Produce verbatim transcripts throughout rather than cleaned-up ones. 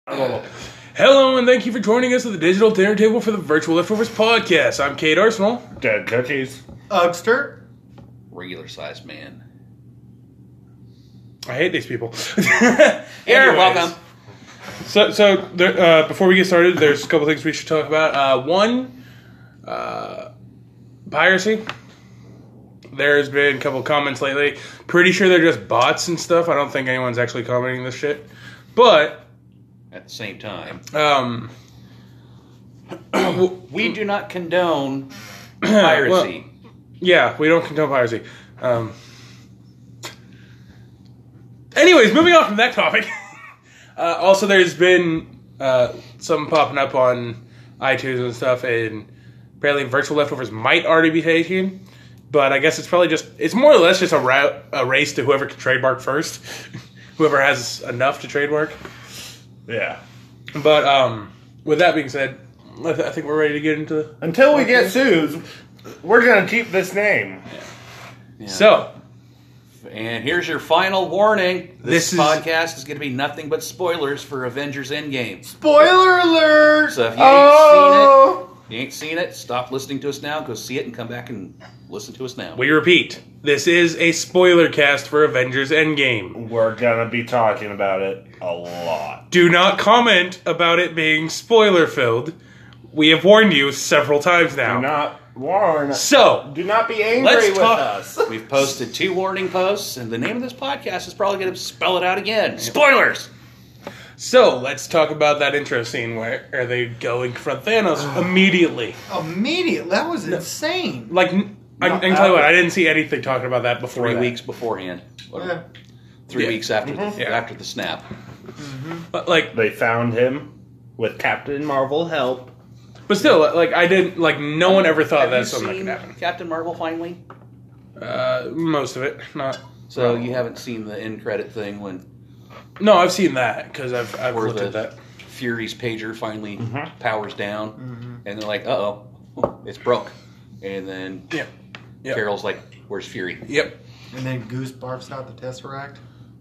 Hello, and thank you for joining us at the Digital Dinner Table for the Virtual Leftovers Podcast. I'm Kate Arsenal. Dead Cookies. Ugster. Regular sized man. I hate these people. You're welcome. So, so there, uh, before we get started, there's a couple things we should talk about. Uh, one, uh, piracy. There's been a couple comments lately. Pretty sure they're just bots and stuff. I don't think anyone's actually commenting this shit. But at the same time, um, we do not condone piracy. Well, yeah, we don't condone piracy. Um, anyways, moving on from that topic. uh, also, there's been uh, some popping up on iTunes and stuff, and apparently Virtual Leftovers might already be taken. But I guess it's probably just, it's more or less just a, route, a race to whoever can trademark first. Whoever has enough to trademark. Yeah. But um, with that being said, I, th- I think we're ready to get into the... Until we get sued, we're going to keep this name. Yeah. Yeah. So. And here's your final warning. This, this podcast is, is going to be nothing but spoilers for Avengers Endgame. Spoiler alert! So if you oh. ain't seen it, you ain't seen it, stop listening to us now, go see it, and come back and listen to us now. We repeat, this is a spoiler cast for Avengers Endgame. We're going to be talking about it a lot. Do not comment about it being spoiler-filled. We have warned you several times now. Do not warn. So, do not be angry let's with talk- us. We've posted two warning posts, and the name of this podcast is probably going to spell it out again. Spoilers! So, let's talk about that intro scene where are they go and confront Thanos immediately. Immediately? That was insane. Like, I, I can tell you what, I didn't see anything talking about that before Three that. weeks beforehand. Yeah. Three Yeah. weeks after, Mhm. the, Yeah. after the snap. But, like, They found him with Captain Marvel help. but still, like, I didn't, like, no one ever thought Have that you something could seen happen. Captain Marvel finally? Uh, most of it, not. So you haven't seen the end credit thing when No, I've seen that, because I've, I've where looked the at that. Fury's pager finally Mhm. powers down, Mm-hmm. and they're like, "Uh oh, it's broke." And then Yep. Yep. Carol's like, "Where's Fury?" Yep. And then Goose barfs out the Tesseract.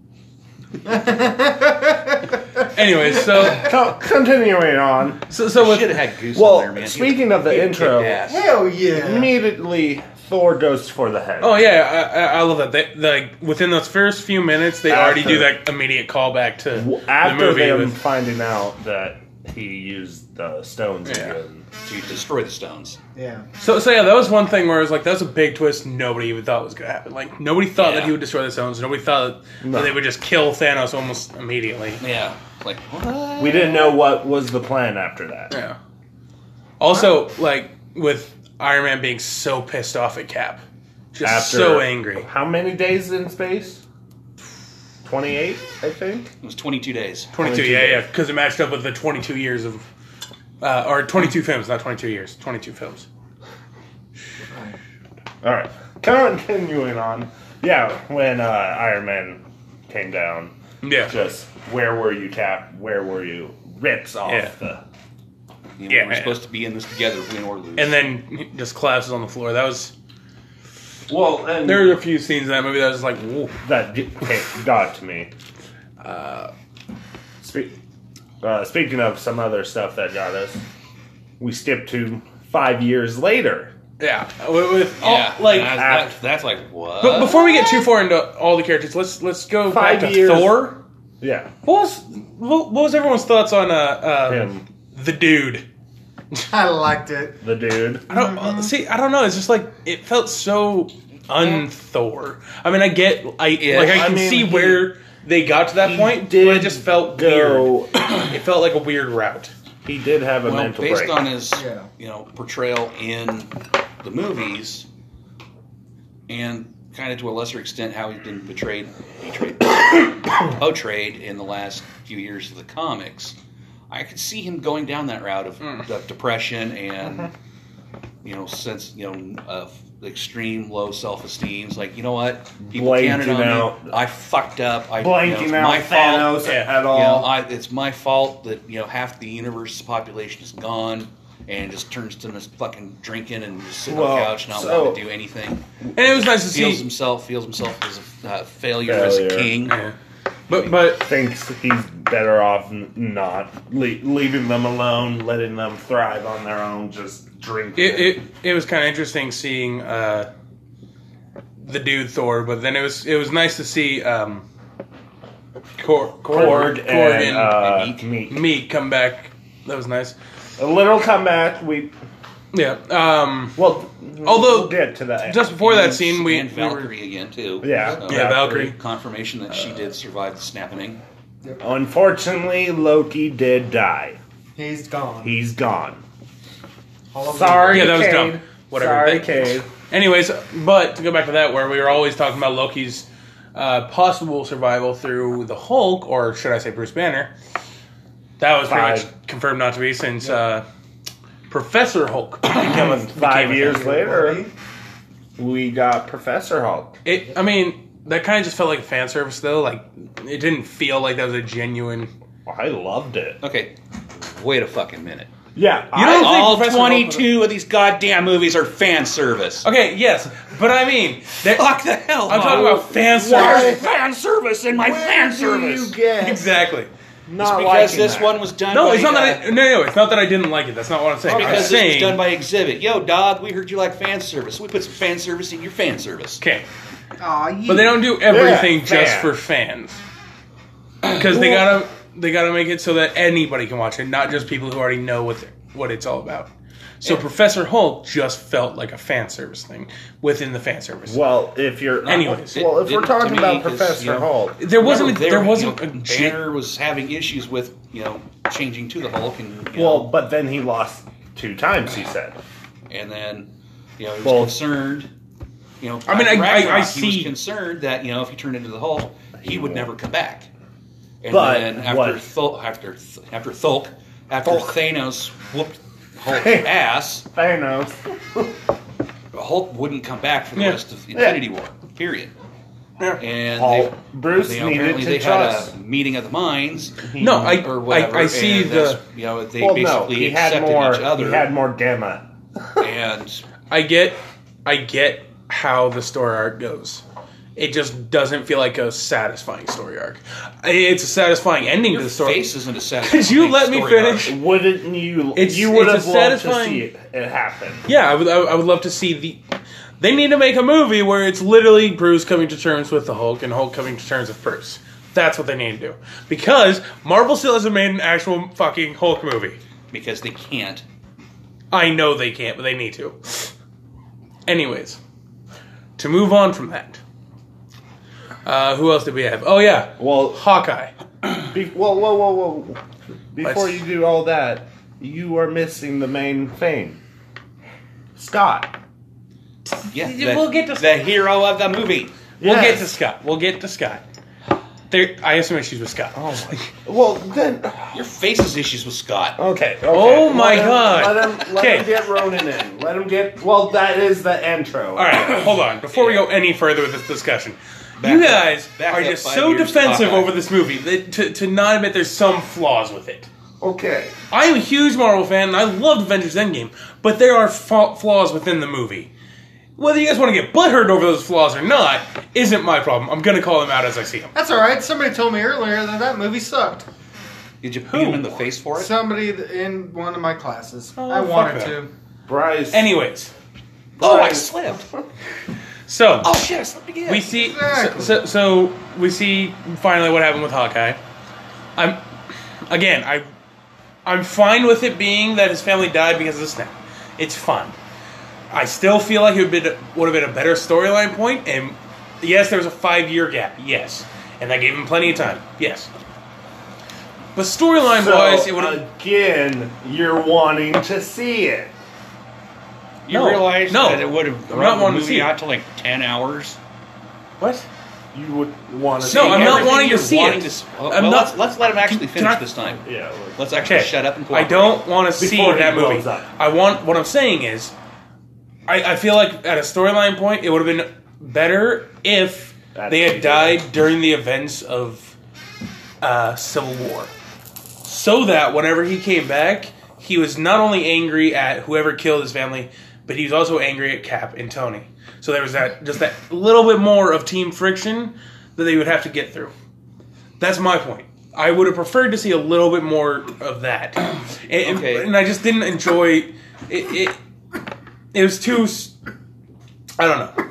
Anyway, so Co- continuing on. so so Should with, have had Goose Well, on there, man. speaking of the He'd intro, kick ass. Hell yeah. Immediately, Thor goes for the head. oh yeah, I, I I love that. They, like within those first few minutes, they already After- do that immediate callback to W- the After movie. them With, finding out that he used the stones Yeah. again. To destroy the stones. Yeah. so so yeah, that was one thing where it was like that was a big twist. Nobody even thought was gonna happen. Like nobody thought Yeah. that he would destroy the stones. Nobody thought No. that they would just kill Thanos almost immediately. Yeah, like what? We didn't know what was the plan after that. Yeah. Also, like with Iron Man being so pissed off at Cap, just After so angry. How many days in space? twenty-eight, I think. It was twenty-two days. twenty-two, twenty-two yeah, days. yeah, because it matched up with the twenty-two years of, uh, or twenty-two films, not twenty-two years, twenty-two films. All right. Continuing on. Yeah, when uh, Iron Man came down, Yeah. just where were you, Cap? Where were you? Rips off Yeah. the. You know, Yeah. we're supposed to be in this together, win or lose. And then he just collapses on the floor. That was, Well, and there were a few scenes in that movie that was like, whoa. that g- okay, got to me. Uh, Spe- uh, speaking of some other stuff that got us, we skipped to five years later. yeah. With, with all- yeah, like, that's, after- that's, that's like what? but before we get too far into all the characters, let's let's go Five back to years. Thor. Yeah, What was what what was everyone's thoughts on uh, uh him, the dude? I liked it. the dude. I don't uh, see. I don't know. It's just like it felt so un-Thor. I mean, I get. I Yeah, like. I I can mean, see he- where they got to that he point, did but it just felt go- weird. It felt like a weird route. He did have a well, mental based break. on his Yeah. you know portrayal in the movies, and kind of to a lesser extent how he's been betrayed, betrayed, portrayed in the last few years of the comics, I could see him going down that route of, Mm. of depression and you know sense you know of extreme low self esteem. It's like, you know what, people counted Blanking on out. me. I fucked up. I Blanking you know, it's out my Thanos fault. Yeah. at all. You know, I, it's my fault that you know half the universe's population is gone, and just turns to this fucking drinking and just sitting on Well, the couch, not so- wanting to do anything. And it was nice to Feels see. himself, feels himself as a uh, failure, as a Failure. king. Yeah. But but Thinks he's better off n- not le- leaving them alone, letting them thrive on their own, just drinking. It it, it was kind of interesting seeing uh, the dude Thor, but then it was it was nice to see um, Cor- Cor- Korg and, uh, and Meek. Meek. Meek come back. That was nice. A little comeback. We Yeah. Um, well, Although, we'll get to that. just before that And- scene, we, and we were, Valkyrie again too. Yeah. So, yeah, Valkyrie. confirmation that she did survive the snapping. Unfortunately, Loki did die. He's gone. He's gone. All of Sorry, Yeah, that was Cade. dumb. Whatever. Sorry, They- Cade. Anyways, but to go back to that, where we were always talking about Loki's uh, possible survival through the Hulk, or should I say Bruce Banner, that was pretty Five. much confirmed not to be since uh, Professor Hulk became a, Five became a years thing. later, we got Professor Hulk. It, I mean, that kind of just felt like a fan service, though. Like, it didn't feel like that was a genuine. I loved it. Okay, wait a fucking minute. Yeah, You don't think All Professor Hulk- twenty-two of these goddamn movies are fan service. Okay, yes, but I mean, there- Fuck the hell. I'm talking Mo. about fan Why? service. fan service in my fan Where do service. you get Exactly. not It's because liking this that? one was done. No, by, it's not uh, that I. No, no, it's not that I didn't like it. That's not what I'm saying. I'm Because this saying. was done by Exhibit. Yo, dog, we heard you like fan service. We put some fan service in your fan service. Okay, Aw, you. but they don't do everything Yeah, just fan. for fans. Because they gotta they gotta make it so that anybody can watch it, not just people who already know what they're- what it's all about. So Yeah. Professor Hulk just felt like a fan service thing within the fan service. Well, if you're Anyways. well, if It we're didn't talking to me, about 'cause, Professor you know, Hulk, There wasn't. Remember, there you wasn't know, a gen- Banner was having issues with you know changing to the Hulk, and you well, know, but then he lost two times. He said, and then you know he was Well- concerned. You know, I mean, I- I- I Ragnarok, he see- was concerned that you know if he turned into the Hulk, he, He would won't. never come back. And But then after what- Thul- after Th- after Thulk, after Thulk. Thanos whooped Hulk's ass, Thanos. Hulk wouldn't come back for the Yeah. rest of Infinity War. Period. And Hulk. they, Bruce they, you know, needed apparently to they trust. had a meeting of the minds. No, I or whatever. I, I see and that's- the. you know they well, no, basically he had accepted more. each other, He had more gamma. and I get. I get how the story arc goes. It just doesn't feel like a satisfying story arc. It's a satisfying ending your to the story. face isn't a satisfying. Could you let me story finish? arc. Wouldn't you? It's- you would it's have a loved to satisfying- see it, it happen. Yeah, I would. I I would love to see the. They need to make a movie where it's literally Bruce coming to terms with the Hulk and Hulk coming to terms with Bruce. That's what they need to do. Because Marvel still hasn't made an actual fucking Hulk movie. Because they can't. I know they can't, but they need to. Anyways, to move on from that, uh, who else did we have? Oh yeah, Well, Hawkeye. be, whoa, whoa, whoa, whoa! Before Let's- you do all that, you are missing the main thing. Scott. Yeah, Yeah, the, we'll get to- the hero of the movie. We'll Yes. get to Scott. We'll get to Scott. There, I have some issues with Scott. Oh my. Well, then. Your face has issues with Scott. Okay. okay. Oh my Let him- God. Let him. Let Okay. him get Ronan in. Let him get. Well, that is the intro. All right, hold on. Before we go any further with this discussion, Back you up- guys back are up just five so years to defensive Hawkeye. over this movie that, to, to not admit there's some flaws with it. Okay. I'm a huge Marvel fan, and I loved Avengers Endgame, but there are fa- flaws within the movie. Whether you guys want to get butthurt over those flaws or not isn't my problem. I'm going to call them out as I see them. That's all right. Somebody told me earlier that that movie sucked. Did you beat him in the face for it? Somebody th- in one of my classes. Oh, I fuck wanted that. to. Bryce. Anyways, Oh, I Right. slipped. so Oh shit, I slipped again. we see, Exactly. so, so, so we see finally what happened with Hawkeye. I'm again, I, I'm fine with it being that his family died because of the snap. It's fine. I still feel like it would, been, would have been a better storyline point, and yes, there was a five-year gap, yes, and that gave him plenty of time, yes. But storyline So, wise, it would have. again, you're wanting to see it. You No. realize No. that it would have I'm run not the wanting to movie see it. out to like ten hours. What? You would want to No, see I'm not everything. wanting to You're see wanting it. to s- well, I'm well, not- let's, let's let him actually Can finish I- this time. Yeah. look. Let's actually Okay. shut up and I cooperate. don't want to see Before he that movie. blows up. I want. What I'm saying is, I, I feel like at a storyline point, it would have been better if That's they had good. died during the events of uh, Civil War, so that whenever he came back, he was not only angry at whoever killed his family, but he was also angry at Cap and Tony. So there was that just that little bit more of team friction that they would have to get through. That's my point. I would have preferred to see a little bit more of that, and, Okay. and I just didn't enjoy it. It, it was too. s- I don't know.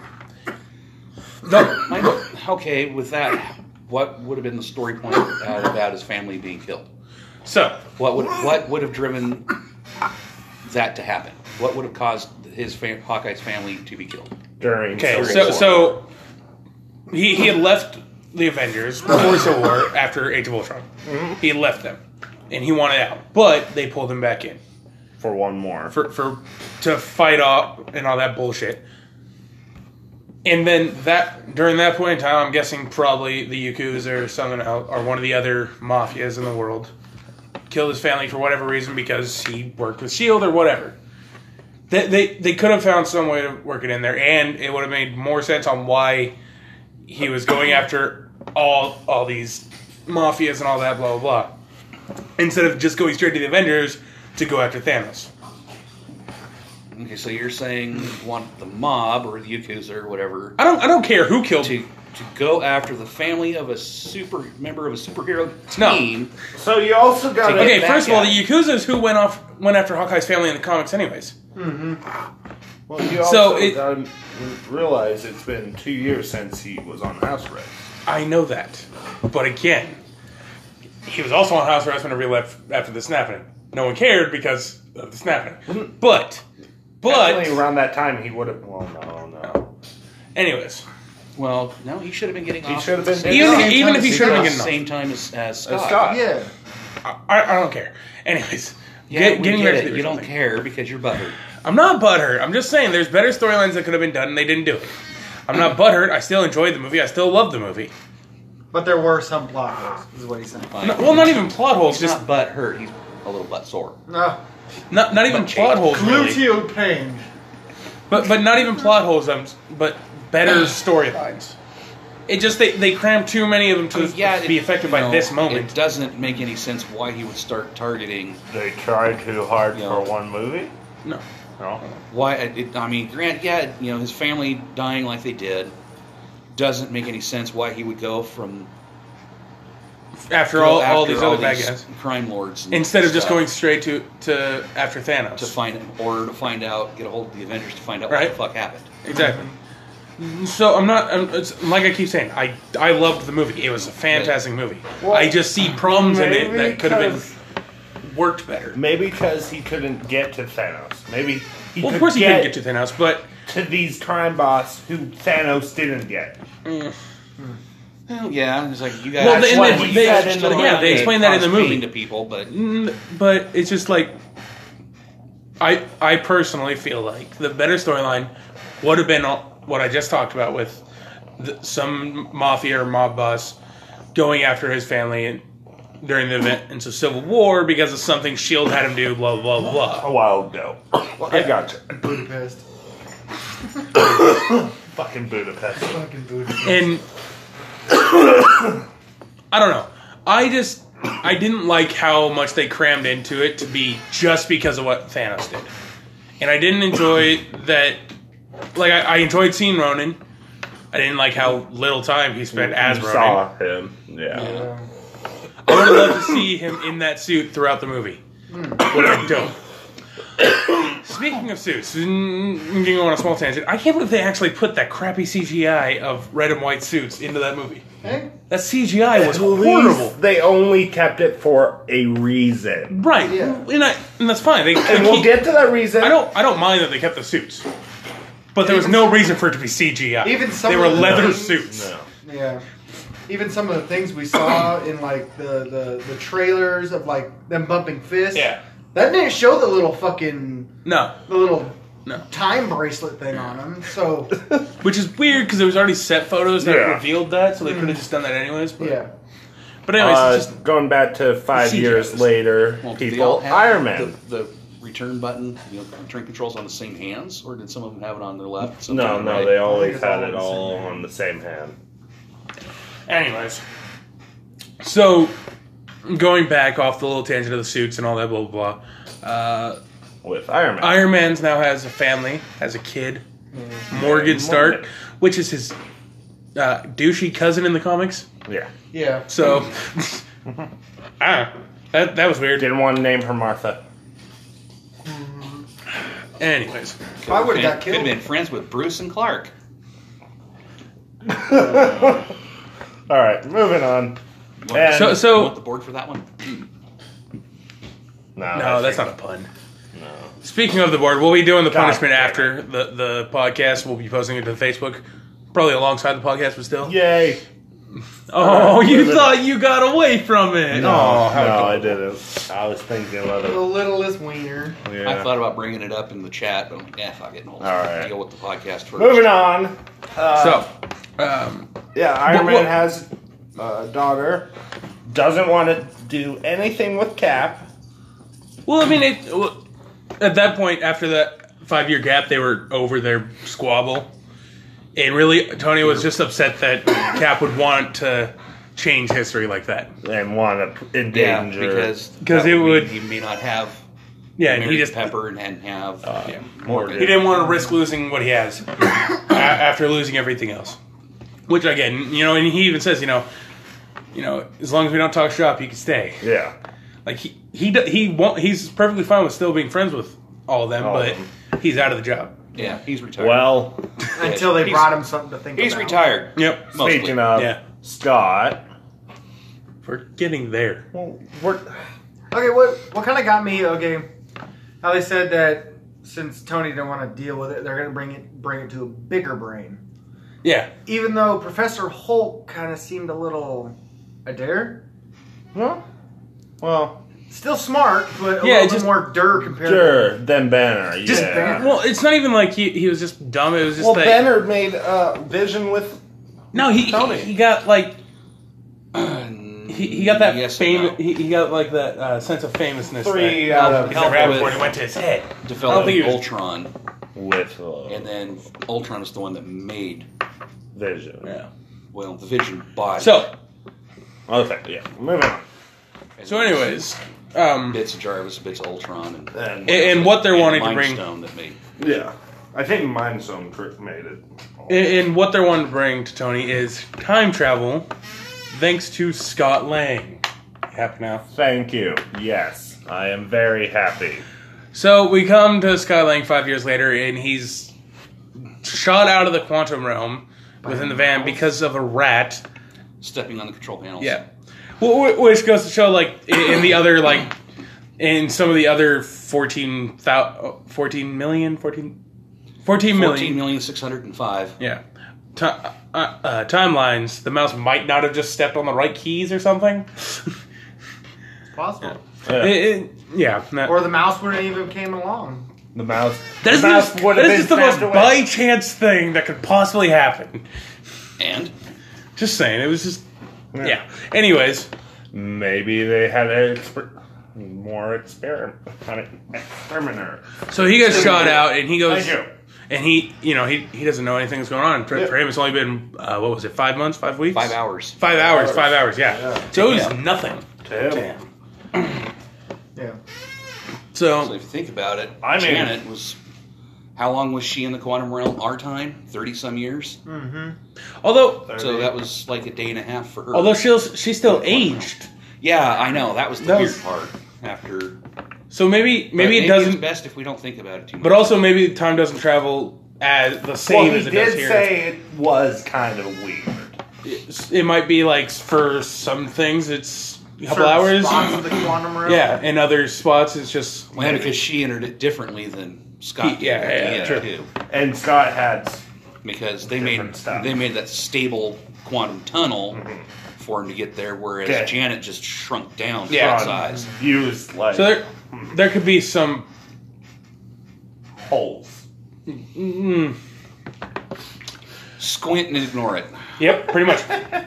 The- I know- okay, with that, what would have been the story point uh, about his family being killed? so What would what would have driven that to happen? What would have caused his fam- Hawkeye's family to be killed? During okay, Civil so War. so he he had left the Avengers before Civil War after Age of Ultron. He had left them, and he wanted out, but they pulled him back in. for one more. for for to fight off and all that bullshit. And then that during that point in time, I'm guessing probably the Yakuza or someone else or one of the other mafias in the world killed his family for whatever reason because he worked with Shield or whatever. They they they could have found some way to work it in there, and it would have made more sense on why he was going after all all these mafias and all that blah blah blah, instead of just going straight to the Avengers to go after Thanos. Okay, so you're saying you want the mob or the Yakuza or whatever I don't I don't care who killed to him. to go after the family of a super member of a superhero No. team. So you also got Take to Okay, that first of all, guy. the Yakuza's who went off went after Hawkeye's family in the comics, anyways. Well, you also So it- gotta realize it's been two years since he was on house arrest. I know that, but again, he was also on house arrest whenever he left after the snapping. No one cared because of the snapping. But, Definitely but, around that time he would have. Well, no, no. anyways, Well, no, he should have been getting He off. should have been at the even same even time if he as- should have been at getting the off, same time as, as Scott. Uh, Scott. Yeah. I, I don't care. Anyways, Yeah, get- we getting get back it. to the You original don't thing. care because you're butthurt. I'm not butthurt. I'm just saying there's better storylines that could have been done and they didn't do it. I'm not butthurt. I still enjoyed the movie. I still love the movie. But there were some plot holes, is what he's saying. Fine. No, well, not even plot holes. He's Just not butt hurt. He's a little butt sore. No. not not even But plot holes. Really. Gluteal pain. But but not even plot holes. Um, but better storylines. It just they, they crammed too many of them to I mean, yeah, be it- affected you by know, this moment. It doesn't make any sense why he would start targeting. They tried too hard Yeah. for one movie. No. No. Why? It, I mean, Grant. Yeah, you know, his family dying like they did doesn't make any sense. Why he would go from After go all, after all these other bad guys, crime lords, and instead of just stuff going straight to, to after Thanos. to find or to find out, get a hold of the Avengers to find out what Right. the fuck happened. Exactly. So I'm not. I'm, it's, like I keep saying, I I loved the movie. It was a fantastic movie. Well, I just see problems in it maybe that could have been because- worked better. Maybe because he couldn't get to Thanos. Maybe he Well, could of course he get couldn't get to Thanos, but to these crime boss who Thanos didn't get. Well, yeah, it's like you guys. Well, they- what they- he they- said in the yeah, they movie. explained that in the Cause movie. pain to people, but Mm, but it's just like I I personally feel like the better storyline would have been all- what I just talked about with the, some mafia or mob boss going after his family and, during the event into Civil War because of something Shield had him do. Blah blah blah. blah. A while ago. Well, I got you. Budapest. Fucking Budapest. Fucking Budapest. And I don't know. I just I didn't like how much they crammed into it to be just because of what Thanos did, and I didn't enjoy that. Like I, I enjoyed seeing Ronan. I didn't like how little time he spent as You Ronan. saw him. Yeah. Yeah. I would have loved to see him in that suit throughout the movie. Would have been dope. Speaking of suits, mm, I'm getting on a small tangent. I can't believe they actually put that crappy C G I of red and white suits into that movie. Hey? That C G I was At least horrible. they only kept it for a reason. Right, Yeah. and, I, and that's fine. They, they And we'll keep- get to that reason. I don't. I don't mind that they kept the suits, but there was no reason for it to be C G I. Even some they of were the leather things- suits. No. Yeah. Even some of the things we saw in like the, the, the trailers of like them bumping fists. Yeah. That didn't show the little fucking No, the little no. time bracelet thing on them. So Which is weird because there was already set photos that Yeah. revealed that, so they could have just done that anyways. But, yeah. but anyways, Uh, it's just going back to five C G I years was- later, well, did they all people, have Iron Man. The, the return button, you know, return controls on the same hands, or did some of them have it on their left? some No, on their no, right? they I always think it's had all it in the all same hand. on the same hand. anyways. So going back off the little tangent of the suits and all that blah blah blah. Uh, With Iron Man. Iron Man's now has a family, has a kid, Morgan Stark, Morgan. which is his uh, douchey cousin in the comics. Yeah. Yeah. So I don't know. That, that was weird. Didn't want to name her Martha. Anyways. I would have got Could have killed. been friends with Bruce and Clark. All right, moving on. You want, And- So- you so- want the board for that one? No, No, that's not a pun. No. Speaking of the board, we'll be doing the God punishment damn after the, the podcast. We'll be posting it to Facebook. Probably alongside the podcast, but still. Yay! Oh, Uh, you moving thought you got away from it. No, oh, how no, I didn't. I was thinking about The it. littlest wiener. Yeah. I thought about bringing it up in the chat, but yeah, fuck it. We'll All right. deal with the podcast first. Moving on. Uh, So, um, yeah, Iron What- Man what- has a daughter. Doesn't want to do anything with Cap. well, I mean, it, well, at that point, after that five year gap, they were over their squabble. And really, Tony was just upset that Cap would want to change history like that. And want to Yeah, endanger. because 'Cause that it mean would- he may not have Yeah, and Mary he just Pepper and, and have Uh, yeah. Morgan. He didn't want to risk losing what he has a- after losing everything else. Which again, you know, and he even says, you know, you know, as long as we don't talk shop, you can stay. Yeah. Like he he d- he won't. He's perfectly fine with still being friends with all of them, All of but them. he's out of the job. yeah, he's retired. Well, Until they He's- brought him something to think he's about. retired. Yep. Mostly. speaking of Yeah. Scott, We're getting there. well, we're, Okay, what what kind of got me? Okay, how they said that since Tony didn't want to deal with it, they're going to bring it bring it to a bigger brain. Yeah. Even though Professor Hulk kind of seemed a little adair, well, well, still smart, but a Yeah, little just- bit more dur compared. sure, then Banner. Just yeah. Banner. Well, it's not even like he he was just dumb. It was just Well, that Banner made uh, Vision with no, he Tony. he got like he, he got that Yes fame. and no. He, he got like that uh, sense of famousness. Three that out of- he's never had Helped before. with- and It went to his head. I don't Developed think he was- Ultron, with uh, and then Ultron is the one that made Vision. Yeah. well the Vision body. So Okay, yeah. Moving on. so anyways, um, bits of Jarvis, bits of Ultron, and And, and, and what they're and wanting to Mind bring. Stone that made. yeah, I think Mind Stone trick made it. And, and what they're wanting to bring to Tony is time travel, thanks to Scott Lang. Happy now. Thank you. Yes, I am very happy. So we come to Scott Lang five years later, and he's shot out of the quantum realm within the van because of a rat. Stepping on the control panels. Yeah, Wh- wh- which goes to show, like, in in the other, like, in some of the other fourteen, thou- fourteen million, fourteen, fourteen million. Fourteen million six hundred and five. Yeah. Ti- uh, uh, timelines, the mouse might not have just stepped on the right keys or something. It's possible. Yeah. It- it- yeah. that- Or the mouse wouldn't even came along. The mouse. that is the mouse just, would that have is been just the most snapped away. by chance thing that could possibly happen. And Just saying, it was just. Yeah. Yeah. Anyways, Maybe they had a exper- more experiment. Experimenter. so he gets shot out, and he goes. Thank you. And he, you know, he he doesn't know anything that's going on. For, Yeah. for him, it's only been uh, what was it, five months, five weeks, five hours. five hours, hours. five hours. Yeah. Yeah. So it was Yeah. nothing. Damn. Yeah. So So if you think about it, I mean- Janet was. How long was she in the quantum realm? Our time, thirty some years. Mm-hmm. although So that was like a day and a half for her. although she's she's still aged. yeah, I know that was the That weird was- part. After So maybe maybe But it doesn't. It's best if we don't think about it too much. But also maybe time doesn't travel as the same Well, he as it does did here. say it was kind of weird. It's- it might be like for some things it's a couple Certain hours. spots of the quantum realm. Yeah, in other spots it's just well, because she entered it differently than Scott He- did yeah, at the yeah, end, true. too. And Scott had. Because they made Different stuff. they made that stable quantum tunnel Mm-hmm. for him to get there, whereas Okay. Janet just shrunk down to Yeah. that size. Used like so there there could be some. holes. Mm, Squint and ignore it. yep, pretty much.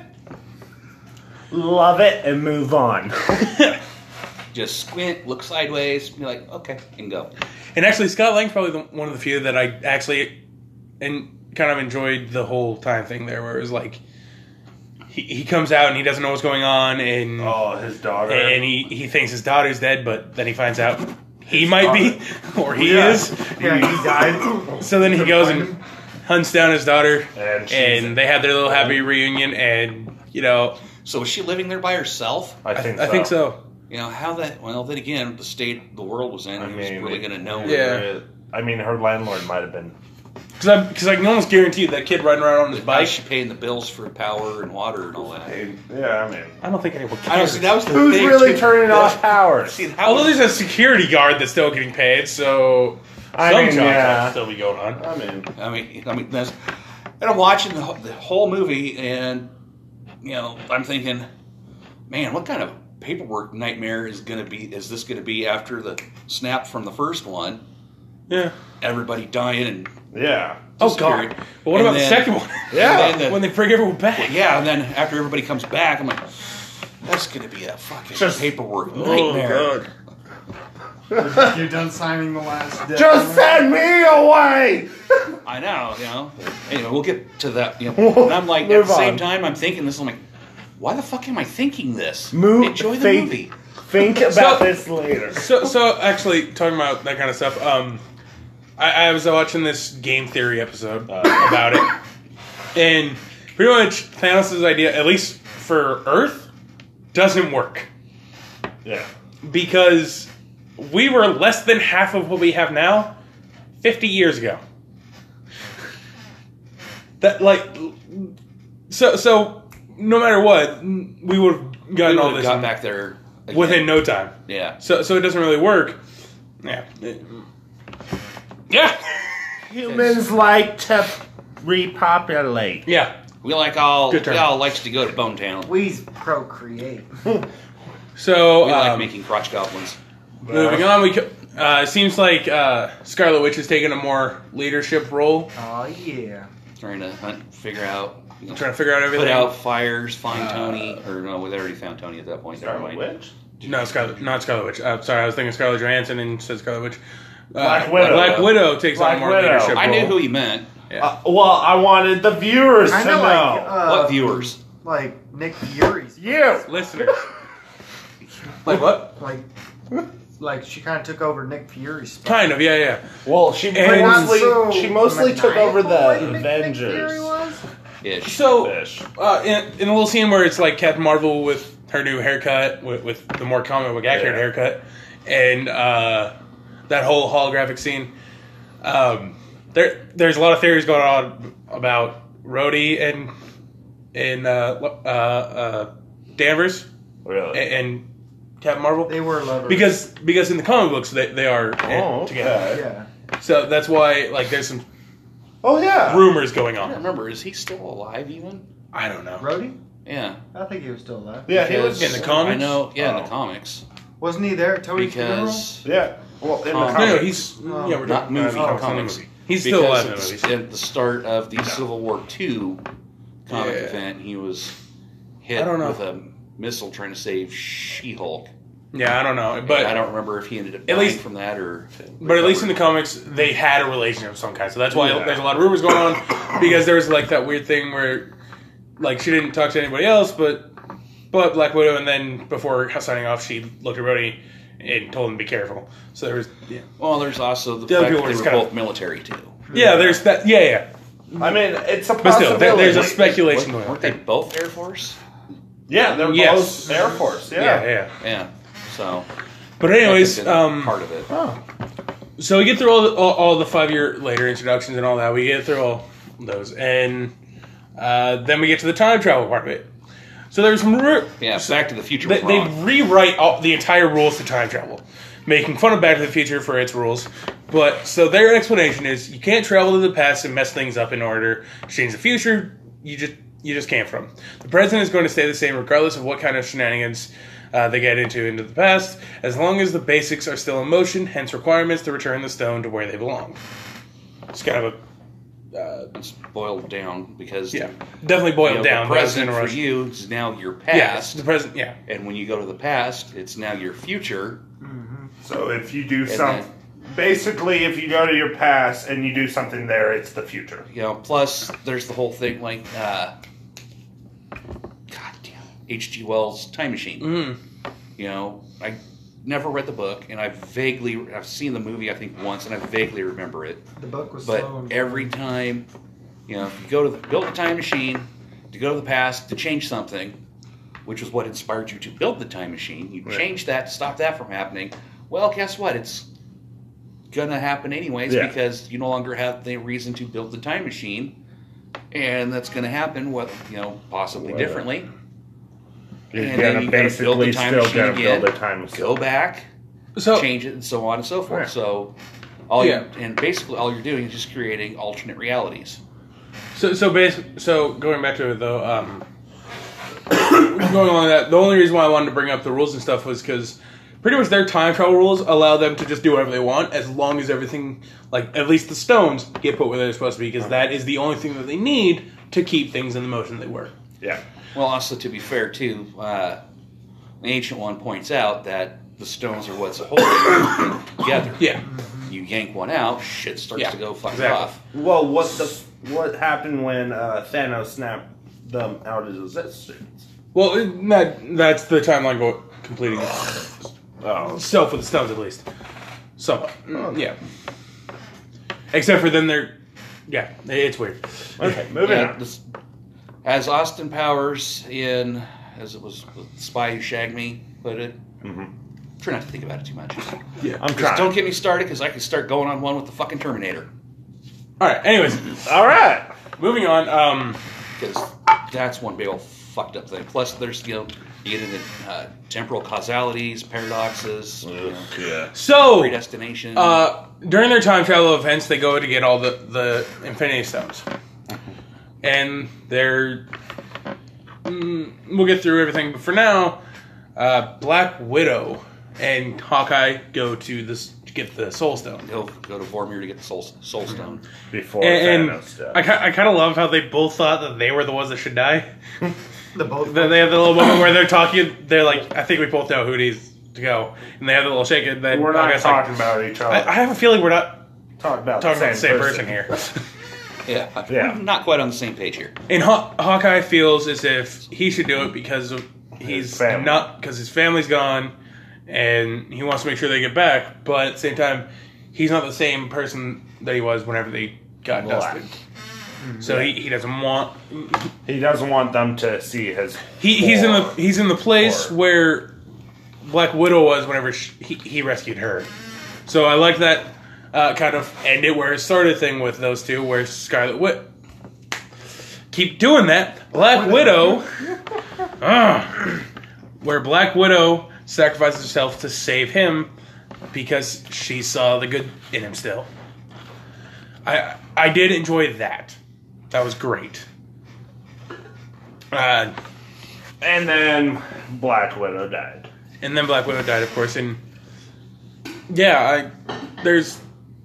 Love it and move on. Just squint, look sideways, be like, okay, and go. And actually, Scott Lang's probably the, one of the few that I actually and kind of enjoyed the whole time thing there, where it was like he, he comes out and he doesn't know what's going on, and Oh, his daughter. and he, he thinks his daughter's dead, but then he finds out he might be, or he Yeah. is. Yeah, he died. So then he Couldn't goes find and him. hunts down his daughter, And she's- and they have their little happy reunion, and you know So was she living there by herself? I think I so. think so. You know how that? Well, then again, the state the world was in, I who's mean, really it- going to know? Yeah. I mean, her landlord might have been. Because I, because I can almost guarantee that kid riding around on his Why bike. is she paying the bills for power and water and all that? Yeah, I mean, I don't think anyone cares. I don't see that was the who's thing, really too. turning off power? See, that Although was, there's a security guard that's still getting paid, so I some mean, jobs yeah. will still be going on. I mean, I mean, I mean, that's, and I'm watching the, whole- the whole movie, and you know, I'm thinking, man, what kind of paperwork nightmare is going to be? Is this going to be after the snap from the first one? Yeah. Everybody dying and yeah. Oh God. disappearing. But what And about then- the second one? Yeah. and then the- when they bring everyone back. yeah, and then after everybody comes back, I'm like, that's going to be a fucking Just- paperwork Oh, nightmare. You're done signing the last debt. Just send me away. I know, you know. Anyway, we'll get to that. You know, and I'm like, at Move the same on. time, I'm thinking this. I'm like, why the fuck am I thinking this? Move. Enjoy the think, movie. Think about So- this later. So, so actually, talking about that kind of stuff, um, I, I was watching this game theory episode uh, about it, and pretty much Thanos' idea, at least for Earth, doesn't work Yeah. because we were less than half of what we have now fifty years ago. That like, so so no matter what, we would have We gotten all would've this got in- back there again. within no time. Yeah. So so it doesn't really work. Yeah. It- yeah. Humans like to repopulate. Yeah. We like all. Good term. We all likes to go to Bone Town. We procreate. So We like um, making crotch goblins. moving on, we co- uh, it seems like uh, Scarlet Witch has taken a more leadership role, Oh yeah. Trying to hunt, figure out. You know, trying to figure out everything. put out fires, find Tony, or no, they already found Tony at that point. Never Scarlet mind. Witch? No, Scarlet, not Scarlet Witch. Uh, sorry, I was thinking Scarlett Johansson and said Scarlet Witch. Uh, Black Widow. Black Widow takes Black on more Widow. leadership I role. knew who he meant. Yeah. Uh, well, I wanted the viewers to Kind know. of like uh, What viewers? Like Nick Fury's. you. Listeners. Like what? Like, like she kind of took over Nick Fury's spot. Kind of, yeah, yeah. Well, she And- mostly So she mostly took over maniacal like the Nick- Nick Fury Avengers. was? Ish. So, Fish. uh, in, in a little scene where it's like Captain Marvel with her new haircut, with, with the more comic book accurate Yeah. haircut, and uh, that whole holographic scene, um, there there's a lot of theories going on about Rhodey and and uh, uh, uh, Danvers Really? and, and Captain Marvel. They were lovers. Because because in the comic books they, they are Oh, together, okay. yeah. so that's why like there's some Oh yeah. rumors going I don't on. remember. Is he still alive even? I don't know. Rhodey? Yeah. I think he was still alive. Yeah, he was In the comics? I know. Yeah, in Oh. the comics. Wasn't he there at Tony's funeral? Because Yeah. Well, in Oh. the No, no, comics. he's Oh. yeah, we're not talking movie, about comics. movie. He's still because alive in the at movies. the, at the start of the Civil War Two comic Yeah. event, he was hit I don't know. with a missile trying to save She-Hulk. Yeah, I don't know, But but I don't remember if he ended up At dying least- from that or. but at least in the comics they had a relationship of some kind. So that's why Yeah. there's a lot of rumors going on because there was like that weird thing where like she didn't talk to anybody else, but but Black Widow, and then before signing off, she looked at Rhodey and told him to be careful. So there was yeah, Well, there's also the, The other fact people that were they just were kind both of- military too. yeah. There's that. Yeah, yeah. I mean, it's a But still, possibility. there, there's a speculation Weren't, going on. weren't they both Air Force? yeah, they're Yes. both Air Force. Yeah. Yeah, yeah. Yeah. So. But that anyways, could've been um, part of it. Oh. so we get through all the, all, all the five year later introductions and all that. We get through all those, and uh, then we get to the time travel part of it. So there's some re- Yeah, Back to the Future they, was they wrong. rewrite all, the entire rules to time travel, making fun of Back to the Future for its rules. But so their explanation is you can't travel to the past and mess things up in order to change the future. You just you just can't from. The present is going to stay the same regardless of what kind of shenanigans uh, they get into into the past, as long as the basics are still in motion. Hence requirements to return the stone to where they belong. It's kind of a uh, It's boiled down because yeah, definitely you boiled know, down. the but it's present in a for rush. you is now your Yeah, past, the present. Yeah. and when you go to the past, it's now your future. So if you do And some, then- basically, if you go to your past and you do something there, it's the future. You know, plus there's the whole thing like, uh, God damn, H G Wells' Time Machine. Mm. You know, I never read the book, and I vaguely I've seen the movie I think once, and I vaguely remember it. The book was But slow and every time, you know, if you go to the, build a time machine to go to the past to change something, which was what inspired you to build the time machine. You Right. change that to stop that from happening. Well, guess what? It's gonna happen anyways Yeah. because you no longer have the reason to build the time machine, and that's gonna happen. What you know, possibly Well, differently. You're And then gonna you gotta build the basically time still machine gonna again, build a time machine. Go back, So change it, and so on and so forth. Right. So, all Yeah. you and basically all you're doing is just creating alternate realities. So so basic. So going back to it though, um, going along that, the only reason why I wanted to bring up the rules and stuff was because pretty much their time travel rules allow them to just do whatever they want as long as everything, like at least the stones, get put where they're supposed to be because that is the only thing that they need to keep things in the motion they were. Yeah. Well, also to be fair too, uh, the ancient one points out that the stones are what's holding everything together. Yeah. You yank one out, shit starts Yeah, to go fucking exactly. off. Well, what the what happened when uh, Thanos snapped them out of existence? Well, it- that that's the timeline go completing Oh, itself with the stones at least. So yeah. Except for then they're yeah, it's weird. okay. Moving Yeah, on. this- as Austin Powers in, as it was the Spy Who Shagged Me put it, Mhm. try not to think about it too much. Yeah. I'm Just trying. don't get me started because I could start going on one with the fucking Terminator. All right. Anyways, All right. moving on. Um, Because that's one big old fucked up thing. Plus, there's, you know, you get into uh, temporal causalities, paradoxes, you know, Yeah. so predestination. uh, during their time travel events, they go to get all the the Infinity Stones, and they're. Mm, we'll get through everything, but for now, uh, Black Widow and Hawkeye go to this to get the Soul Stone. He'll go to Vormir to get the Soul, soul Stone. Before And, and Thanos died. I, ki- I kind of love how they both thought that they were the ones that should die. The both. Then they have the little moment where they're talking. They're like, "I think we both know who needs to go," and they have the little shake. And then We're not Hawkeye's talking like, about each other. I, I have a feeling we're not talking about talking the about the same person, here. Yeah, Yeah. we're not quite on the same page here. And Haw- Hawkeye feels as if he should do it because of he's His family. not because his family's gone, and he wants to make sure they get back. But at the same time, he's not the same person that he was whenever they got Black. dusted. So he, he doesn't want He doesn't want them to see his. he he's in the form. he's in the place Or- where Black Widow was whenever she, he he rescued her. So I like that uh, kind of end it where it started thing with those two, where Scarlet Wit keep doing that. Black Widow, uh, where Black Widow sacrifices herself to save him because she saw the good in him still. I I did enjoy that. That was great. Uh, And then Black Widow died. and then Black Widow died, of course, and yeah, I there's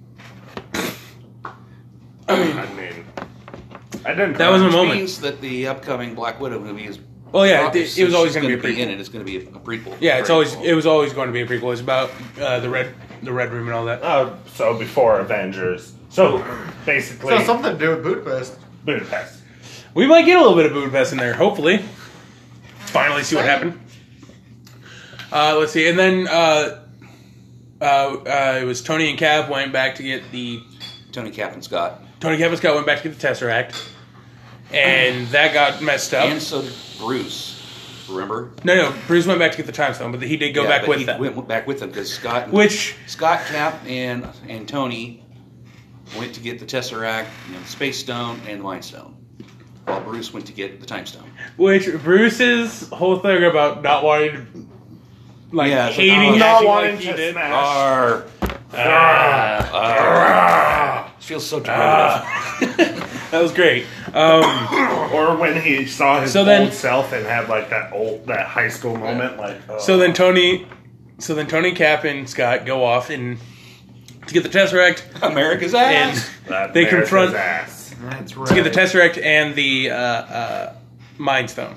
I mean, I didn't. That was a Which moment. means that the upcoming Black Widow movie is. well, yeah, it, is- it was always she's going to be a prequel. in it. It's going to be a, a prequel. Yeah, it's Very always cool. it was always going to be a prequel. It's about uh, the red the red room and all that. Oh, so before Avengers. So basically, So something to do with Budapest. Budapest. We might get a little bit of Budapest in there, hopefully. Finally, see what happened. Uh, let's see, and then uh, uh, uh, it was Tony and Cap went back to get the Tony Cap and Scott. Tony Cap and Scott went back to get the Tesseract, and that got messed up. And so did Bruce. Remember? No, no, Bruce went back to get the Time Stone, but he did go Yeah, back but with he them. Went, went back with them because Scott, Which Scott, Cap, and and Tony went to get the Tesseract, you know, the Space Stone, and the Mind Stone, while Bruce went to get the Time Stone. Which Bruce's whole thing about not wanting to, like, Yeah, it's like, hating oh, acting not like wanting he to did. smash. Arr, Ah, arr. It feels so derivative. that was great. Um, Or when he saw his So old then- self and had like that old that high school moment, like. Oh. so then Tony, so then Tony, Cap, and Scott go off and to get the Tesseract, America's and ass. That they America's confront ass. That's right. to get the Tesseract and the uh, uh, Mind Stone.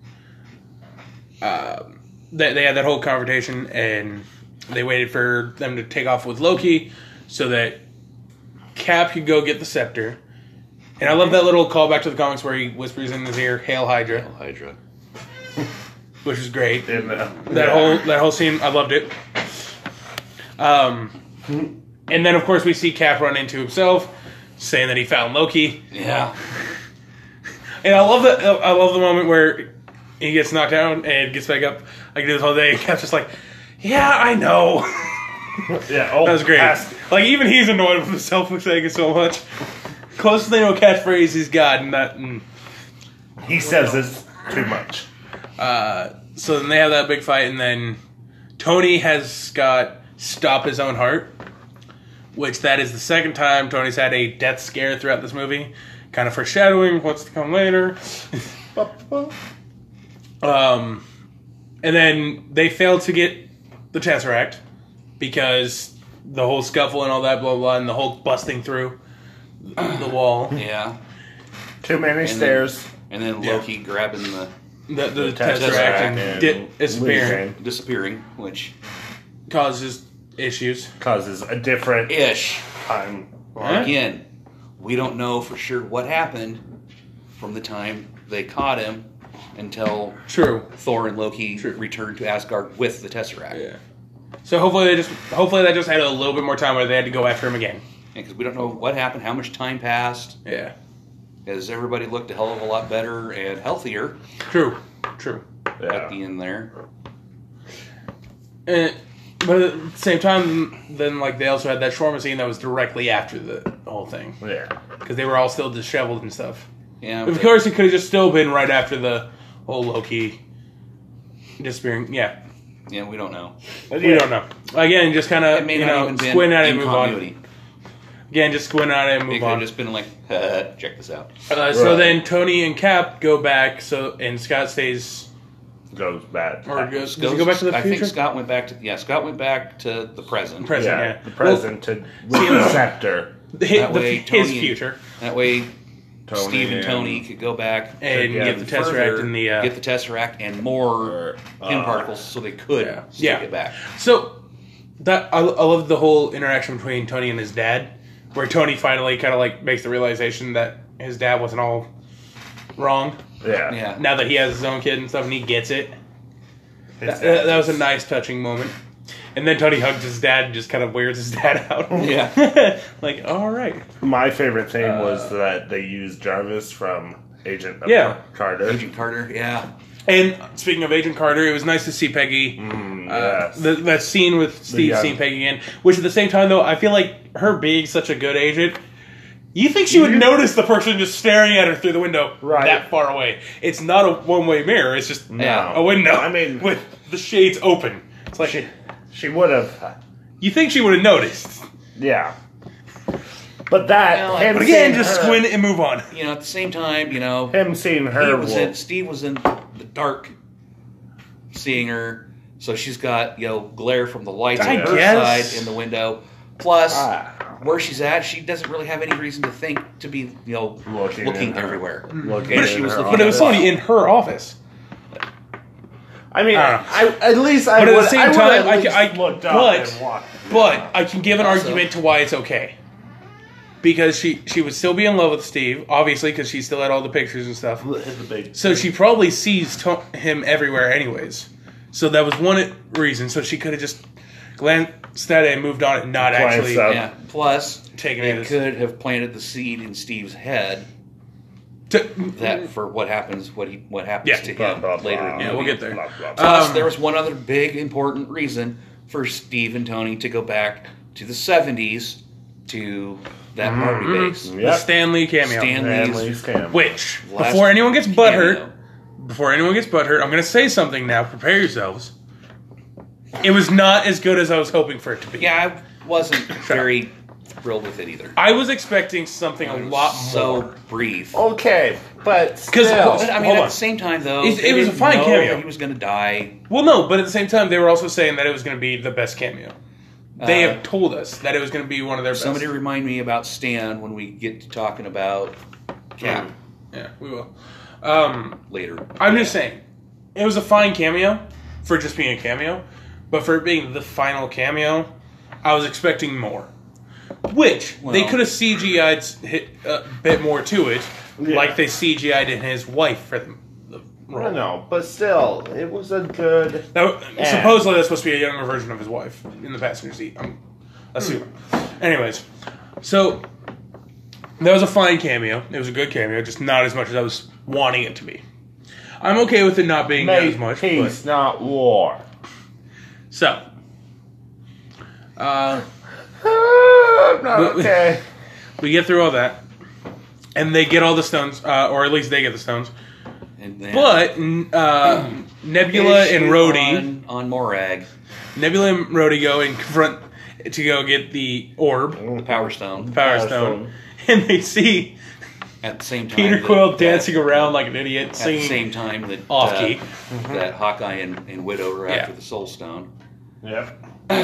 Uh, they, they had that whole confrontation, and they waited for them to take off with Loki so that Cap could go get the scepter. And I love that little callback to the comics where he whispers in his ear, "Hail Hydra," Hydra. which was great. In the, That yeah. whole that whole scene, I loved it. Um, and then of course we see Cap run into himself, saying that he found Loki. Yeah. And I love that. I love the moment where he gets knocked down and gets back up. I can do this all day. And Cap's just like, yeah, I know. Yeah, oh, That was great. past- Like, even he's annoyed with himself for saying it so much. Closest thing to a catchphrase he's got, and that. And, He says this too much. uh, so then they have that big fight, and then Tony has Scott stop his own heart, which that is the second time Tony's had a death scare throughout this movie, kind of foreshadowing what's to come later. um, and then they failed to get the Tesseract because the whole scuffle and all that, blah, blah, blah, and the whole busting through the wall. Yeah. Too many And stairs. And then Yeah. Loki grabbing the The, the, The Tesseract, Tesseract and and di- disappearing losing. disappearing, which causes issues. Causes a different ish. time. Huh? Again, we don't know for sure what happened from the time they caught him until True. Thor and Loki True. returned to Asgard with the Tesseract. Yeah. So hopefully they just hopefully they just had a little bit more time where they had to go after him again. Because we don't know what happened, how much time passed. Yeah. As everybody looked a hell of a lot better and healthier True. True. at Yeah. the end there. And, but at the same time, then like they also had that shawarma scene that was directly after the whole thing Yeah. because they were all still disheveled and stuff. Yeah, Of but- course, it could have just still been right after the whole Loki disappearing. Yeah, Yeah, we don't know. But we yeah, don't know. Again, just kind It of may you not know even been squint at it, in and move continuity. on. Again, just squint at it and It move could have on. just been like, check this out. Uh, so Right. then Tony and Cap go back. So and Scott stays. Goes bad. Or goes, does Goes- he go back to the I future? think Scott went back to yeah. Scott went back to the present. Present, yeah, yeah. the present to with see, the scepter. The, That the- way, his Tony and- future That way, Tony Steve and and- Tony could go back and yeah, get the Tesseract further, and the. Uh, get the Tesseract and more Uh, pin particles, so they could yeah. stick Yeah. it back. So that I, I love the whole interaction between Tony and his dad, where Tony finally kind of like makes the realization that his dad wasn't all wrong. Yeah. Yeah, Now that he has his own kid and stuff, and he gets it. His That, dad that was a is- nice, touching moment. And then Tony hugs his dad and just kind of weirds his dad out. Yeah. Like, all right. My favorite thing Uh, was that they used Jarvis from Agent of Yeah. Carter. Agent Carter. Yeah, And speaking of Agent Carter, it was nice to see Peggy. Mm, Uh, yes. the, that scene with Steve young- seeing Peggy again, which at the same time though, I feel like her being such a good agent, you think she would You- notice the person just staring at her through the window Right. that far away. It's not a one-way mirror; it's just No. a window. I mean- with the shades open. It's like she, she would have. you think she would have noticed, Yeah. But that, Well, him but again, seeing just her, squint and move on. you know, at the same time, you know, him seeing he her. was will- in, Steve was in the dark, seeing her, so she's got you know glare from the lights I on her guess. side in the window. Plus, Ah. where she's at, she doesn't really have any reason to think to be you know Looking looking, in her- everywhere. looking But she in was her looking But it was office. only in her office. I mean, I I, at least I But at the would. same I would time, at I least ca- I- looked up but- and walked. But I can give an Also- argument to why it's okay. Because she, she would still be in love with Steve, obviously, because she still had all the pictures and stuff. The big- So she probably sees to- him everywhere, anyways. So that was one reason. So she could have just glanced at it and moved on and not Glanced actually. up. Yeah. Plus, Taking they it as- could have planted the seed in Steve's head To, that for what happens, what he what happens Yeah. to Blah, him blah, blah. later. in the Yeah, we'll movie. get there. Blah, blah, blah. Plus, Um, there was one other big important reason for Steve and Tony to go back to the seventies to that Barbie base. the Yep. Stanley cameo. Stanley's Stanley's cameo. Which, Last before anyone gets butthurt, cameo. before anyone gets butthurt, I'm going to say something now. Prepare yourselves. It was not as good as I was hoping for it to be. Yeah, I wasn't very thrilled with it either. I was expecting something a It was lot so more. brief. Okay, but 'Cause- still, But I mean, Hold at on. the same time, though, It- they it was a didn't fine know cameo. that he was going to die. Well, no, but at the same time, they were also saying that it was going to be the best cameo. They Uh, have told us that it was going to be one of their best. Somebody remind me about Stan when we get to talking about Cap Yeah, we will. Um, later. I'm just saying, it was a fine cameo for just being a cameo, but for it being the final cameo, I was expecting more. Which they Well- could have C G I'd hit a bit more to it, Yeah. like they C G I'd in his wife for the, the I role. don't know, but still, it was a good. Now, Yeah. supposedly that's supposed to be a younger version of his wife in the passenger seat. I'm assuming. Anyways, so that was a fine cameo. It was a good cameo, just not as much as I was wanting it to be. I'm okay with it not being Make as much. peace, But, not war. so, uh, I'm not But- okay. we get through all that, and they get all the stones, uh, or at least they get the stones. And then But uh, Nebula and issue Rhodey, on, on Morag, Nebula and Rhodey go and confront to go get the orb, the Power Stone, Power Power Stone, and they see at the same time Peter that- Quill that- dancing around like an idiot, at the singing same time that off uh, key. that Hawkeye and, and Widow are after Yeah. the Soul Stone. Yep.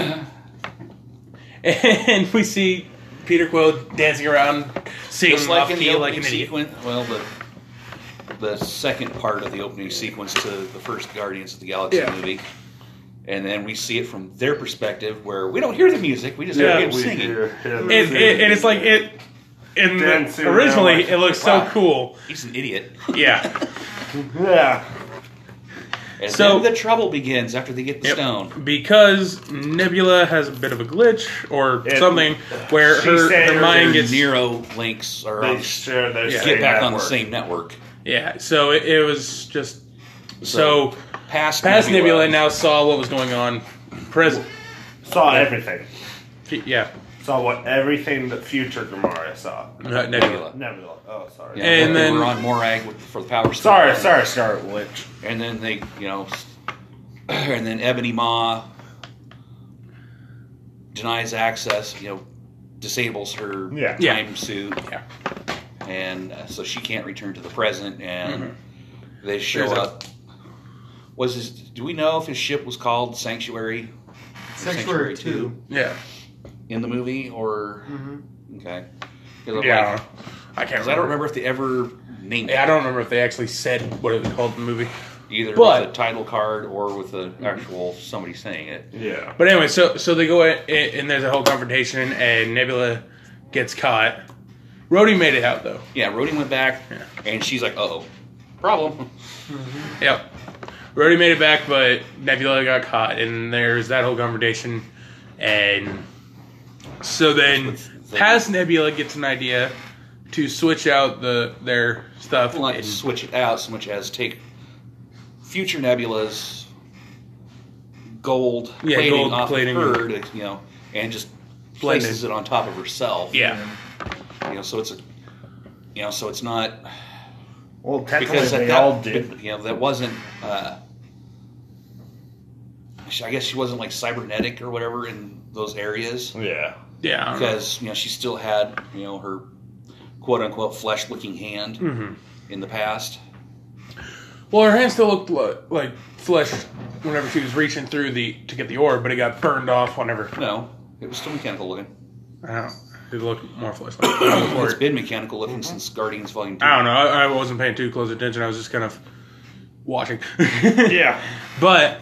And we see Peter Quill dancing around, singing Just like off in the key opening like an idiot. sequence, well, the the second part of the opening sequence to the first Guardians of the Galaxy Yeah. movie, and then we see it from their perspective, where we don't hear the music, we just Yeah, hear him we singing. hear him It, sing. it, and it's like it. In the, Dancing originally, around like- it looks Wow. so cool. He's an idiot. Yeah. Yeah. And So- then the trouble begins after they get the Yep. stone. Because Nebula has a bit of a glitch or It- something where she her, said her her mind Their gets Nero links are on, They share their Yeah. same get back on the network. same network. yeah. So it, it was just so, Past, past Nebula Nebula now saw what was going on. Present, Saw everything. yeah. Saw what everything that future Gamora saw. Uh, Nebula. Nebula. Nebula. Oh, sorry. Yeah, And they then- were on Morag with, for the Power Stone. Sorry, sorry, Scarlet Witch. And then they, you know, and then Ebony Maw denies access, you know, disables her Yeah. Yeah. time suit, Yeah. and uh, so she can't return to the present. And Mhm. they show There's a- up. Was his? Do we know if his ship was called Sanctuary? Sanctuary two. Yeah. In the movie, or Mm-hmm. okay? 'Cause I'm Yeah. like- I can't 'cause remember. I don't remember if they ever named Yeah, I it, don't remember if they actually said what it was called in the movie. either but- with a title card or with the actual somebody saying it. Yeah. But anyway, so so they go in, and there's a whole confrontation, and Nebula gets caught. Rhodey made it out though. Yeah, Rhodey went back, Yeah. and she's like, "Uh oh, problem." Yep. Rhodey made it back, but Nebula got caught, and there's that whole confrontation. And so then, past Nebula gets an idea to switch out the their stuff. Like and- switch it out so much as take future Nebula's gold Yeah, plating gold off plating. of her, to, you know, and just Blend places it on top of herself. yeah. you know, so it's a, you know, so it's not Well, technically because they that, all did. you know, that wasn't. Uh, I guess she wasn't like cybernetic or whatever in those areas. Yeah. Yeah. I don't know. Because you know she still had you know her quote unquote flesh looking hand Mhm. in the past. Well, her hand still looked li- like flesh whenever she was reaching through the to get the orb, but it got burned off whenever. No, it was still mechanical looking. I don't know. It looked more flesh-like. It's been mechanical looking since Guardians Volume Two. I don't know. I, I wasn't paying too close attention. I was just kind of watching. Yeah. But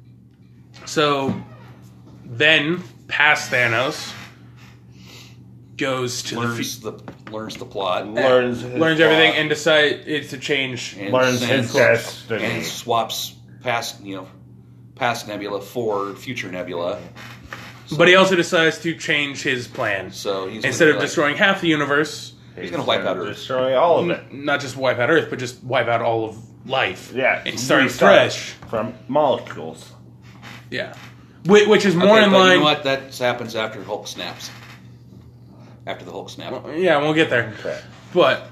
so then, past Thanos goes to the Learns fu- the learns the plot Learns his learns everything plot. and decide it's to change. and Learns sends- his destiny. and swaps past you know past Nebula for future Nebula. So, But he also decides to change his plan. so he's Instead gonna of be like- destroying half the universe, He's gonna wipe out Earth. Destroy all of it. n- not just wipe out Earth, but just wipe out all of life. Yeah. And start restart fresh. from molecules. Yeah. Whi- Which is more Okay, in but line. You know what? That happens after Hulk snaps. After the Hulk snap. Yeah, we'll get there. Okay. But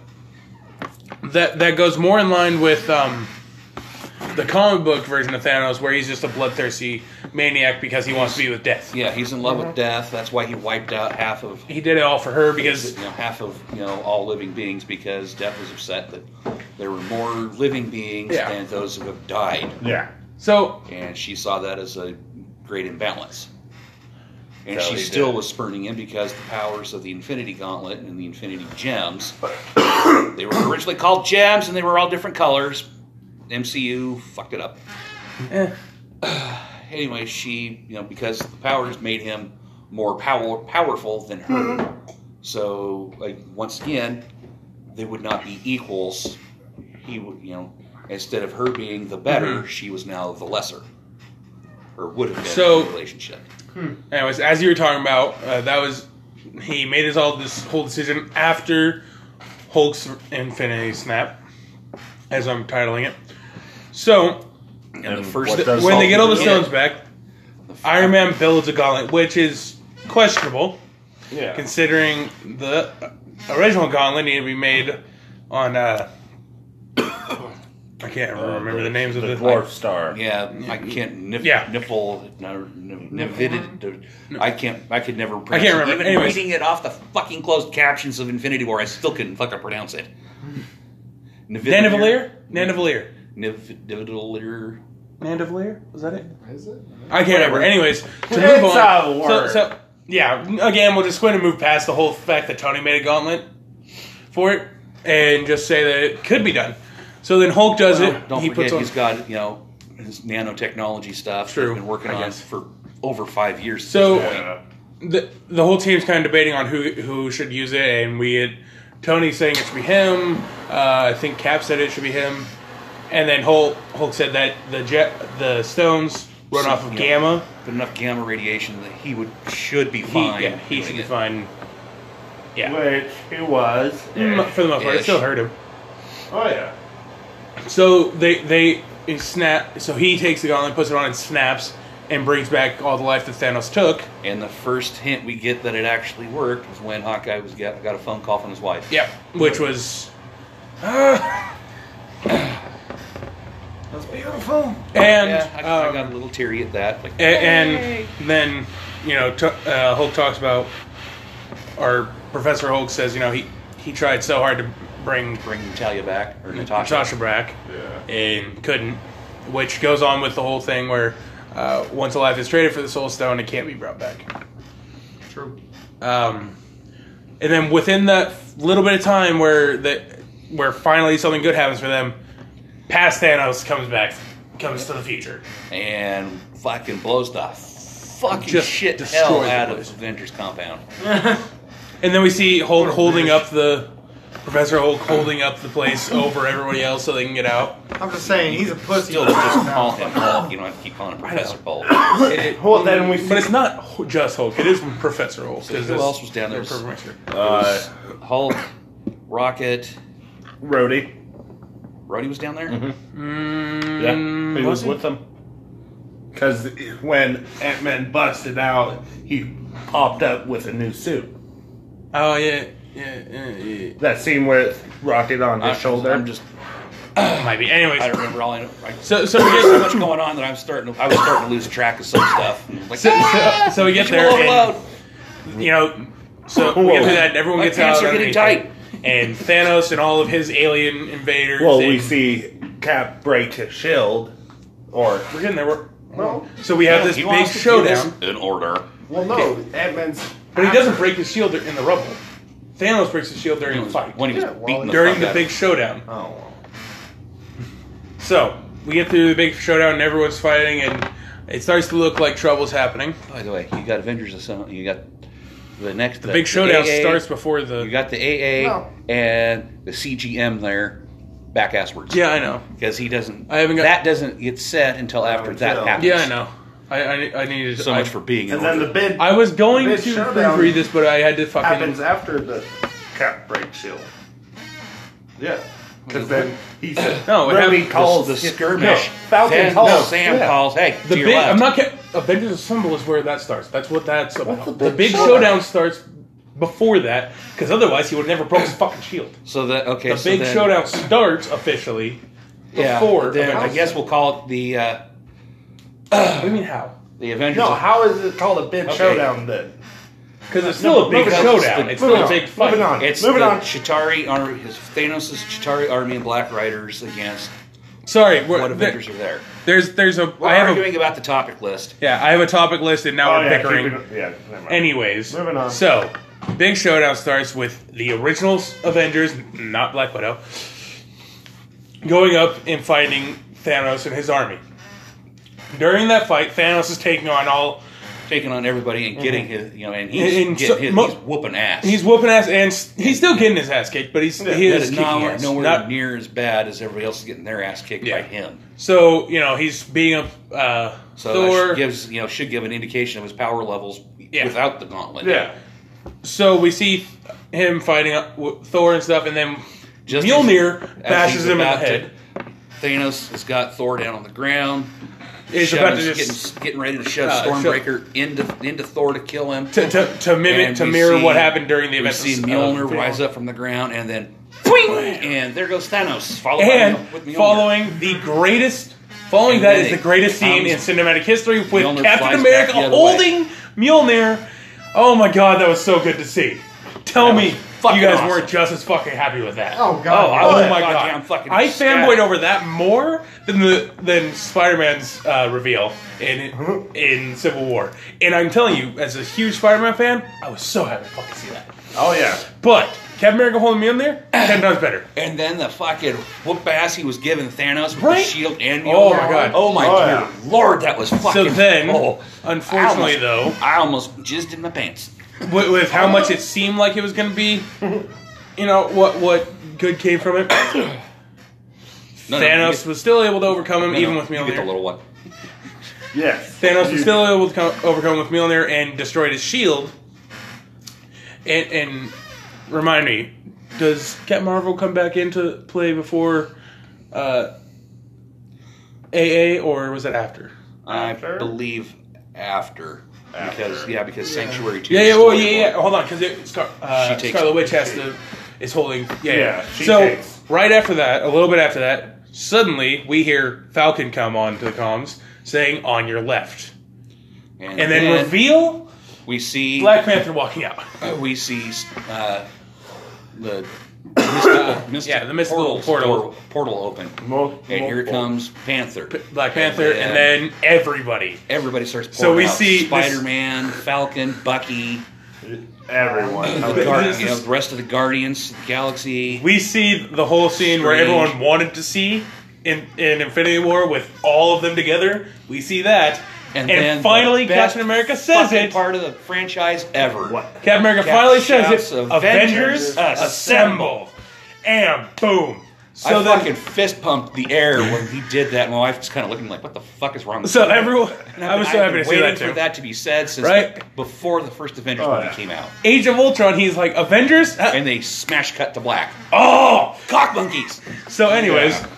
that that goes more in line with um, the comic book version of Thanos, where he's just a bloodthirsty maniac because he wants to be with death. Yeah, he's in love with death. That's why he wiped out half of He did it all for her because you know half of you know all living beings because death was upset that there were more living beings Yeah. than those who have died, Yeah. so and she saw that as a great imbalance. And So she he still did. was spurning in because the powers of the Infinity Gauntlet and the Infinity Gems, they were originally called gems and they were all different colors. M C U fucked it up. eh, Anyway, she, you know, because the powers made him more power, powerful than her. So, like, once again, they would not be equals. He would, you know, instead of her being the better, Mhm. she was now the lesser. Or would have been So- in the relationship. anyways, as you were talking about, uh, that was he made his all this whole decision after Hulk's Infinity Snap, as I'm titling it, So And the And first what does when they get all the Hulk stones do? back, Iron Man builds a gauntlet, which is questionable Yeah. considering the original gauntlet needed to be made on. Uh, I can't Uh, remember the, names of the the dwarf star. Yeah, I can't nif- Yeah. nipple no, no, nivided. I can't. I could never. I Pronounce can't it. remember. Even Anyways. reading it off the fucking closed captions of Infinity War, I still couldn't fucking pronounce it. Nandavalier? Nandavalier. Nividalier. Nandavalier? Was that it? Is it? I can't remember. Anyways, to It's move on. a So, word. so, yeah, again, we'll just go ahead and move past the whole fact that Tony made a gauntlet for it and just say that it could be done. So then Hulk does Well, it. don't he forget, puts on. he's got you know his nanotechnology stuff. True, He's been working I on guess. for over five years. at So- this point. Yeah. the the whole team's kind of debating on who who should use it, and we had Tony saying it should be him. Uh, I think Cap said it should be him, and then Hulk Hulk said that the jet the stones run So, off of you know, gamma. but enough gamma radiation that he would should be He, fine. yeah, he doing should be it. fine. Yeah, Which he was. Mm, for the most part, it Ish. still hurt him. Oh yeah. So they they it snap. So he takes the gauntlet, puts it on, and snaps, and brings back all the life that Thanos took. And the first hint we get that it actually worked was when Hawkeye was got, got a phone call from his wife. Yep, which was. Uh, That's beautiful. and Yeah, I, I um, got a little teary at that. Like, A- and then, you know, t- uh, Hulk talks about, or Professor Hulk says, you know, he, he tried so hard to bring bring Natalia back or Natasha. Natasha back Yeah. and couldn't, which goes on with the whole thing where uh, once a life is traded for the Soul Stone, it can't be brought back. True. Um, and then within that little bit of time where the, where finally something good happens for them, past Thanos comes back, comes to the future. And fucking blows the fucking Just shit destroys hell the out of place. Avengers compound. And then we see Hulk What a holding bitch. up the Professor Hulk holding up the place over everybody else so they can get out. I'm just saying, he's a pussy. Still, just call him Hulk. You don't have to keep calling him Professor Hulk. Well, then we. But it's not just Hulk; it is Professor Hulk. So 'cause who it's- else was down there? they're perfect mixture. Uh, Hulk, Rocket, Rhodey. Rhodey was down there. Mm, Yeah, he was he? with them. Because when Ant Man busted out, he popped up with a new suit. Oh yeah, yeah, yeah, yeah. That scene where it's rocket on his I- shoulder. I'm just. Might be. Anyways, I don't remember all I know. I, so so we there's so get much going on that I'm starting. To, I was starting to lose track of some stuff. Like, so, so, so we get there, visual and, overload. you know, so we get through that, and everyone My gets pants out. are getting underneath, tight. And Thanos and all of his alien invaders. well, and, we see Cap break his shield, or We're getting there. We're, No. so we have Yeah, this he big wants to do showdown. this in order. Well, no. Ant-Man's... But he doesn't break his shield in the rubble. Thanos breaks his shield during the fight. When he was Yeah, well, beating the During fuck the out big of showdown. Oh, well. So, we get through the big showdown and everyone's fighting and it starts to look like trouble's happening. him. By the way, you got Avengers Assemble. You got the next. The big showdown A A, starts before the... You got the A A No. and the C G M there, back asswards. Yeah, I know. because he doesn't. I haven't got- that doesn't get set until after that until- happens. Yeah, I know. I I, I needed So I, much for being. and in then order. the bid I was going The to big showdown proofread this, but I had to fucking... happens after the Cap break shield. Yeah, because then he said, No, it Rhodey happened- calls the his- skirmish. No, Falcon Then, calls. no, Sam yeah. calls. Hey, The to your big... left. I'm not... Ca- Avengers Assemble is where that starts. That's what that's about. the the big big showdown? showdown starts before that, because otherwise he would never broke his fucking shield. So that okay. The so big then, showdown starts officially Yeah. before Then I Avengers. guess we'll call it the uh, What do you mean how? the Avengers. No, how is it called a bid Okay. showdown then? Because it's still a big moving on. showdown. It's Moving still a on. big fight. Moving on. It's Moving the on. Chitauri army, his Thanos' Chitauri army and Black Riders against Sorry, we're, what there- Avengers are there. there's there's a We're I have a arguing about the topic list. yeah I have a topic list and now Oh, we're yeah, bickering. keep it- yeah, never mind. Anyways, Moving on. So, big showdown starts with the original Avengers, not Black Widow, going up and fighting Thanos and his army. During that fight, Thanos is taking on all. Taking on everybody and getting his, you know, and he's And- and getting so- his, mo- he's whooping ass. He's whooping ass and s- he's still getting his ass kicked, but he's he That is is kicking nowhere, ass. nowhere Not- near as bad as everybody else is getting their ass kicked Yeah. by him. So you know he's beating up uh, So Thor. that gives you know should give an indication of his power levels Yeah. without the gauntlet. Yeah. So we see him fighting up with Thor and stuff, and then Just Mjolnir as- as bashes he's him in the about to head. Thanos has got Thor down on the ground. He's shoving- about to just getting, getting ready to shove Uh, Stormbreaker into into Thor to kill him. to, to, to mimic And to we mirror see- what happened during the We events. see of- Mjolnir of- rise up from the ground, and then boing, and there goes Thanos, followed and by Mjol- with Mjolnir. following the greatest, following And that then is the it greatest scene in comes- cinematic history with Mjolnir Captain flies America back the other way. holding Mjolnir. Oh my god, that was so good to see. Tell That me, was you fucking guys awesome. weren't just as fucking happy with that. Oh Oh, god. I Oh was my fucking- god! I'm fucking I ecstatic. fanboyed over that more than the than Spider-Man's uh, reveal in in Civil War, and I'm telling you, as a huge Spider-Man fan, I was so happy to fucking see that. Oh yeah. But Captain America holding me in there, ten times better. And then the fucking whoop ass he was giving Thanos with Right? the shield and Mjolnir. Oh, my God. Oh my Oh, dear yeah. lord, that was fucking. So then, oh, unfortunately, I though, almost, I almost jizzed in my pants. with, with how much it seemed like it was going to be, you know what what good came from it. No, no, Thanos you get- was still able to overcome him, no, even no, with you get the Mjolnir. little one. Yes. Thanos was You- still able to co- overcome with Mjolnir and destroyed his shield. And, and remind me, does Captain Marvel come back into play before uh, A A, or was it after? I After? believe after. Because After. yeah, because Sanctuary two. Yeah, yeah, is well, still yeah, yeah. going. Hold on, because Scar- uh, She takes- Scarlet Witch has to is holding. Yeah, yeah. Yeah, she so takes. right after that, a little bit after that, suddenly we hear Falcon come on to the comms saying "on your left," And, and then reveal we see Black Panther walking out. uh, we see uh, the mystical, mystical Yeah, the mystical portal portal. door- portal open, Mul- and here multiple. comes Panther. Black Panther, and then everybody. Everybody starts pouring So we out. see this- Spider-Man, Falcon, Bucky, everyone. uh, This Guard- is- you know, the rest of the Guardians of the Galaxy. We see the whole scene where Strange. everyone wanted to see in, in Infinity War with all of them together. We see that. And, then finally, the best Captain America says fucking it. part of the franchise ever. What? Captain America Cap finally says shouts, it. "Avengers, Avengers, assemble. And boom. So I then, fucking fist pumped the air when he did that. My wife was kind of looking like, "What the fuck is wrong with so you?" everyone, And I've I was been- so I've happy been to see waiting that too. for that to be said since Right? the- before the first Avengers Oh, movie yeah. came out, Age of Ultron, he's like, Avengers? Uh, and they smash cut to black. oh! Cock monkeys. So, anyways, Yeah.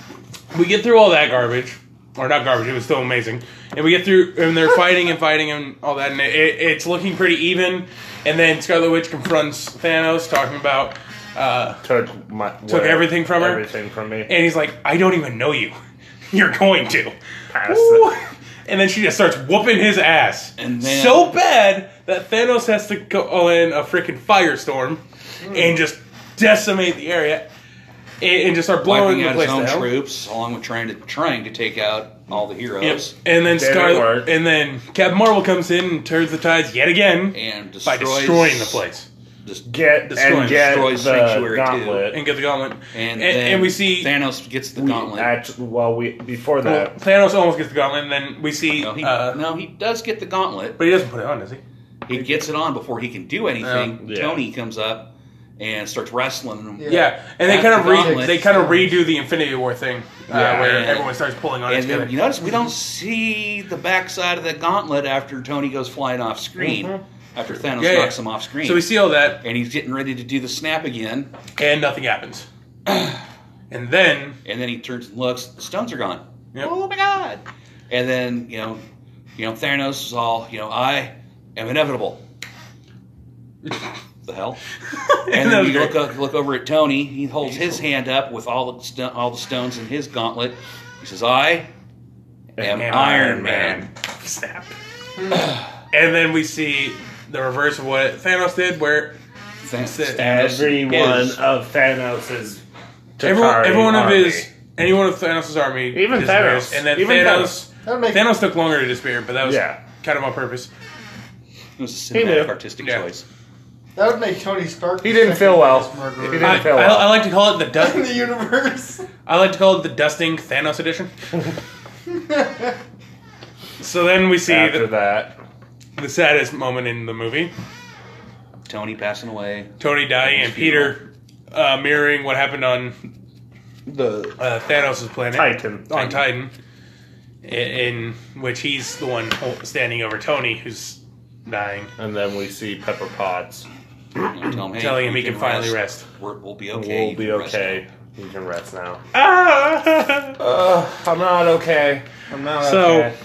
we get through all that garbage. Or not garbage, it was still amazing. And we get through, and they're fighting and fighting and all that, and it, it's looking pretty even. And then Scarlet Witch confronts Thanos, talking about, uh, Took my Took everything from her? Everything from me. and he's like, I don't even know you. You're going to. Pass Woo. it. And then she just starts whooping his ass. And then- so bad that Thanos has to go in a freaking firestorm and just decimate the area and, and just start blowing Wiping the out place his to own hell. troops, along with trying to trying to take out all the heroes, Yep. And then Didn't Scarlet, work. and then Captain Marvel comes in and turns the tides yet again and by destroys, destroying the place Just Get Destroy- and get destroys the Sanctuary too. gauntlet. and get the gauntlet. and, and, then and we see Thanos gets the We gauntlet. Actually, well, we before well, that, Thanos almost gets the gauntlet, and then we see. no, he, uh, no, he does get the gauntlet. but he doesn't put it on, does he? He gets it on before he can do anything. Yeah. Tony comes up and starts wrestling him. Yeah. Yeah, and they That's kind of the re- gauntlet. they kind of redo the Infinity War thing, uh, Yeah. where And- everyone starts pulling on it And together. then you notice we don't see the backside of the gauntlet after Tony goes flying off screen. Mhm. After Thanos Yeah, yeah. knocks him off screen. So we see all that, and he's getting ready to do the snap again. and nothing happens. And then, And then he turns and looks. The stones are gone. Yep. Oh my god! And then you know, you know, Thanos is all you know. I am inevitable. The hell! And that then was you great. look up, look over at Tony. He holds his hand up with all the sto- all the stones in his gauntlet. He says, "I am And Iron Man." Snap. And then we see the reverse of what Thanos did, where Thanos, That's it. Thanos every one is- of Thanos's everyone, Takari everyone of army. his, any one of Thanos' army, Even disappears. Thanos. and then Even Thanos, That would make Thanos took longer to disappear, but that was Yeah. kind of on purpose. It was a He cinematic knew. artistic Yeah. choice. that would make Tony Stark. He the didn't feel second well. biggest murderer He didn't I, feel I, well. I like to call it the in dust. the universe. I like to call it the dusting Thanos edition. So then we see After the, that, the saddest moment in the movie: Tony passing away. Tony dying and Peter uh, mirroring what happened on The uh, Thanos' planet Titan. on Titan, in, in which he's the one hol- standing over Tony, who's dying, And then we see Pepper Potts. tell him, hey, telling him you he can finally rest. We're, we'll be okay. We'll You be can rest okay. You can rest now. Ah! Uh, I'm not okay. I'm not So- okay.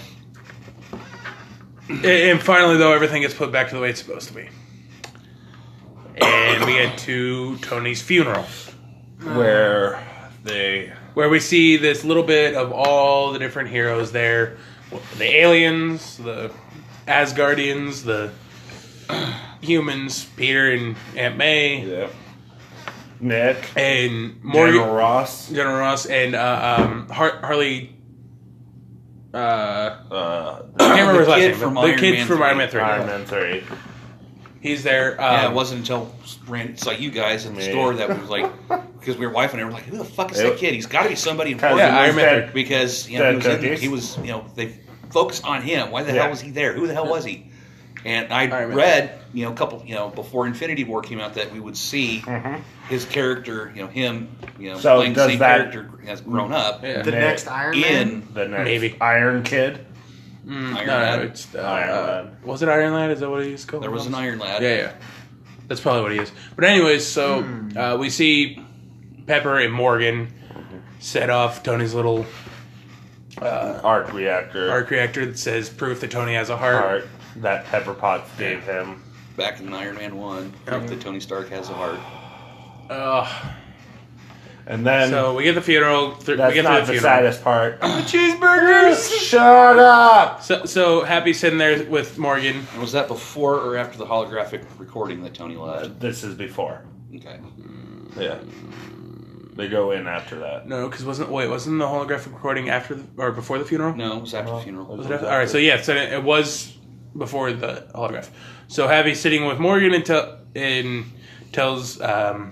And and finally, though, everything gets put back to the way it's supposed to be. And we get to Tony's funeral, Where they... where we see this little bit of all the different heroes there. The aliens, the Asgardians, the humans, Peter and Aunt May, Yeah. Nick. and Morgan, General Ross. General Ross, and uh, um, Har- Harley... Uh, Uh, I can't remember his The last kid name. from the Iron kid Man from three. Iron Man three. Iron Man three. He's there. Um, Yeah, it wasn't until Rand, it's like you guys at the Me. store that was like, because we were wife and I were like, who the fuck is Yep. that kid? He's got to be somebody Because important. Yeah, he Iron was Man dead. Because you know he Dead was, in, cookies. he was you know they focused on him. Why the Yeah. hell was he there? Who the hell was he? And I Iron Man. read you know a couple you know before Infinity War came out that we would see Mhm. his character, you know him, you know So playing the does same that- character as grown up yeah. The Nick next Iron Man. in The next Maybe. Iron Kid. Mm, Iron no, Lad. no, it's uh, Iron uh, Lad. was it Iron Lad? Is that what he's called? there was an Iron Lad. Yeah, yeah. That's probably what he is. But anyways, so Hmm. uh, we see Pepper and Morgan set off Tony's little uh, Arc reactor. arc reactor that says proof that Tony has a heart. Heart that Pepper Potts gave him. Back in Iron Man one, Yep. that Tony Stark has a heart. Uh, And then so we get the funeral. Th- we that's get not to the, the funeral. saddest part. Cheeseburgers. Shut up! So, so Happy's sitting there with Morgan. And was that before or after the holographic recording that Tony left? This is before. Okay. Yeah. They go in after that. No, because wasn't wait wasn't the holographic recording after the, or before the funeral? No, it was after No. the funeral. Was it after? All right, so yeah, so it was before the holograph. So Happy's sitting with Morgan and, tell and tells um,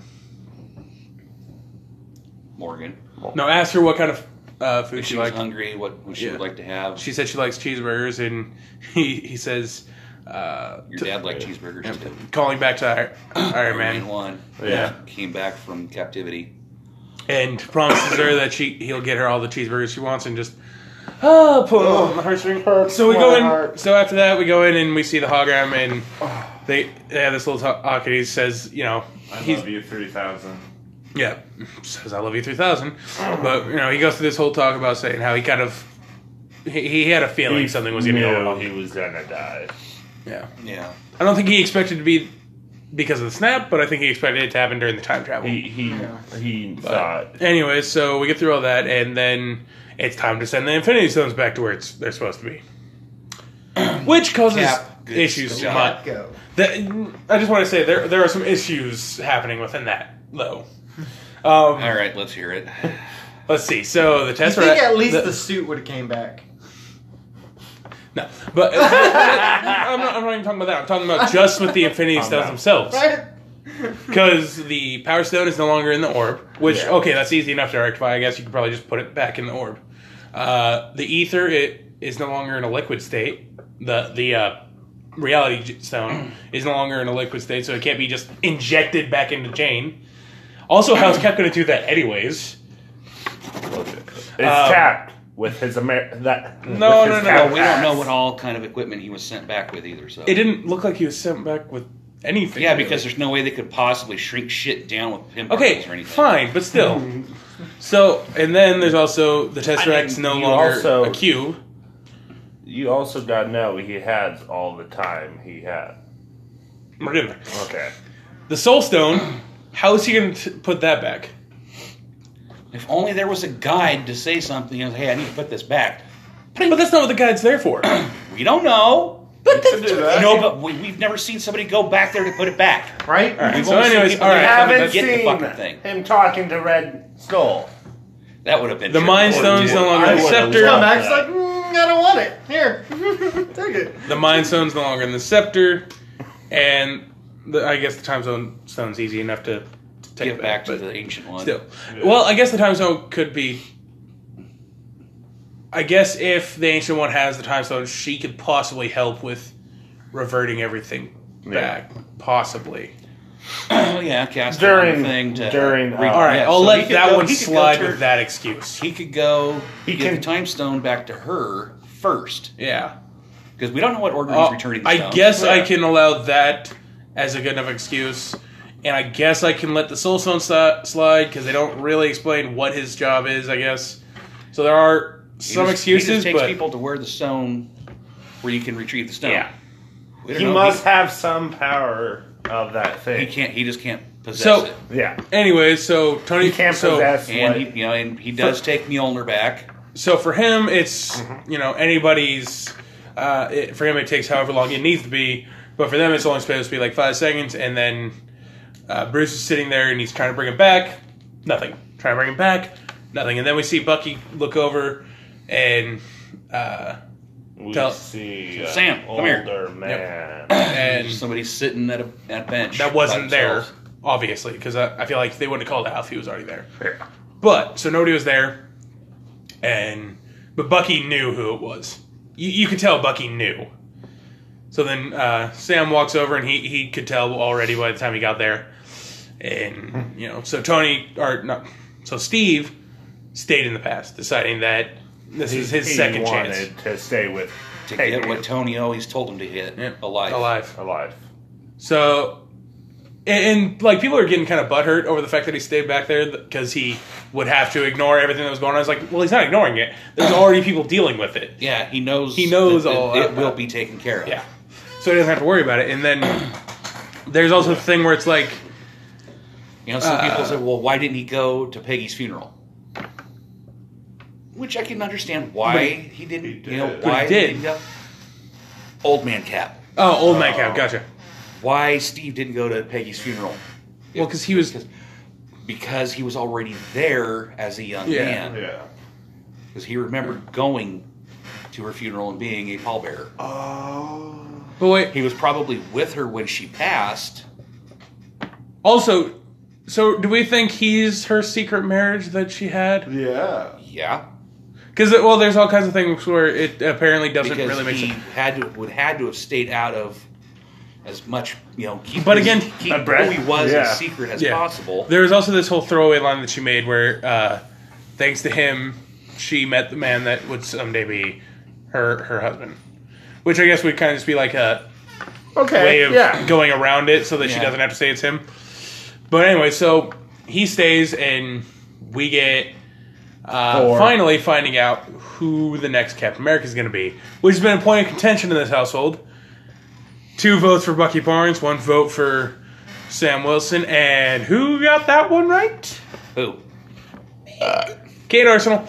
Morgan. no, asked her what kind of uh, food If she she was liked. hungry, what, what she Yeah. would like to have. She said she likes cheeseburgers, and he he says, uh, Your to- dad liked cheeseburgers too. calling back to Iron, Iron Iron Man, Man one. Yeah. Came back from captivity. and promises her that she he'll get her all the cheeseburgers she wants, and just oh, pull Oh, on the heartstring. hurts So we my go in. heart. So after that, we go in and we see the hologram, and they they have this little talk, and he says, you know, I he's love you three thousand. yeah, says I love you three thousand, but you know he goes through this whole talk about saying how he kind of he, he had a feeling something was going to go knew wrong. he was gonna die. Yeah, Yeah. I don't think he expected to be because of the snap, but I think he expected it to happen during the time travel. He he Yeah. he But thought. anyways, so we get through all that, and then it's time to send the Infinity Stones back to where it's they're supposed to be, which causes Cap, good issues. job. But Go. that, I just want to say there there are some issues happening within that though. Um, All right, let's hear it. Let's see. So the I Tesseract. think at least the, the suit would have came back. no, but I'm not. I'm not even talking about that. I'm talking about just with the Infinity Calm Stones down. themselves. Right? Because the Power Stone is no longer in the orb, which, Yeah. okay, that's easy enough to rectify. I guess you could probably just put it back in the orb. Uh, the Ether it is no longer in a liquid state. The the uh, Reality J- Stone is no longer in a liquid state, so it can't be just injected back into Jane. Also, how's Cap going to do that anyways? It's Um, capped with his Amer- that. No, with no, his no, cap no, We don't know axe. what all kind of equipment he was sent back with either. So It didn't look like he was sent back with anything. Yeah, really. because there's no way they could possibly shrink shit down with Okay, pinballs or anything. fine, but still. So, and then there's also the Tesseract's I mean, no you longer also- a cube. You also gotta know he has all the time he had. We're getting there. Okay. The Soul Stone, how is he going to put that back? If only there was a guide to say something. You know, hey, I need to put this back. But that's not what the guide's there for. We don't know. But that's do that. No, but we, we've never seen somebody go back there to put it back. Right? All right, We've so only seen anyways, people all that right. have Haven't to get the seen fucking thing. him talking to Red Skull. That would have been The tricky. Mind Stone's Dude. no longer I in the would've Scepter. Come loved back, it's like, mm, I don't want it. Here. Take it. The Mind Stone's no longer in the Scepter. And the, I guess the Time Zone Stone's easy enough to, to take Give it back to but the ancient one. Still. Well, I guess the Time Stone could be... I guess if the Ancient One has the Time Stone, she could possibly help with reverting everything back. Possibly. Oh, yeah, cast During- the thing to during, uh, re- All right, yeah, I'll so he let could that go- one he could go slide tur- with that excuse. He could go He give can- the time stone back to her first, Yeah. because we don't know what order Uh, he's returning the I stone. guess I Yeah. can allow that as a good enough excuse and I guess I can let the Soul Stone st- slide because they don't really explain what his job is. I guess so. There are He some just, excuses, he just takes but people to where the stone, where you can retrieve the stone. Yeah. We don't He know. must have some power of that He, thing. he can't. He just can't possess So- it. Yeah. anyways, so Tony He can't so, possess And what... he, you know, and he does take Mjolnir back. So for him, it's Mm-hmm. you know anybody's. Uh, it, for him, it takes however long it needs to be, but for them, it's only supposed to be like five seconds. And then uh, Bruce is sitting there and he's trying to bring him back. Nothing. Trying to bring him back. Nothing. And then we see Bucky look over and uh, We Tell- see an Sam, come here. older man. and Somebody's sitting at a, at a bench. that by wasn't there, themselves. obviously, because I, I feel like they wouldn't have called it out if he was already there. Yeah. But so nobody was there, and but Bucky knew who it was. You, you could tell Bucky knew. So then uh, Sam walks over, and he he could tell already by the time he got there, and you know, so Tony or not, so Steve stayed in the past, deciding that this is his He second wanted chance. to stay with To Peggy get what Tony always told him to get. Yeah, Alive. alive. alive. So, and, and like people are getting kind of butthurt over the fact that he stayed back there because he would have to ignore everything that was going on. I was like, well, he's not ignoring it. There's already people dealing with it. Yeah, he knows. He knows that all It, that. it will be taken care of. Yeah, so he doesn't have to worry about it. And then there's also the thing where it's like, You know, some Uh, people say, "Well, why didn't he go to Peggy's funeral?" Which I can understand why But he didn't. he You know, did. But why he did. didn't go? Old man Cap. oh, old man Oh. cap, gotcha. Why Steve didn't go to Peggy's funeral? Well, because he was, Because, because he was already there as a young Yeah. man. Yeah. Because he remembered going to her funeral and being a pallbearer. Oh. but wait, He was probably with her when she passed. also, so do we think he's her secret marriage that she had? Yeah. Yeah, Because well, there's all kinds of things where it apparently doesn't because really make he sense. had to would had to have stayed out of as much, you know. Keep But his- again- keep A breath- who he was yeah. as secret as Yeah. possible. There was also this whole throwaway line that she made where, uh, thanks to him, she met the man that would someday be her her husband. Which I guess would kind of just be like a Okay. way of yeah. going around it so that she Yeah. doesn't have to say it's him. But anyway, so he stays and we get uh, Thor. finally finding out who the next Captain America is going to be, which has been a point of contention in this household. Two votes for Bucky Barnes, one vote for Sam Wilson, and who got that one right? Who? Kate Arsenal.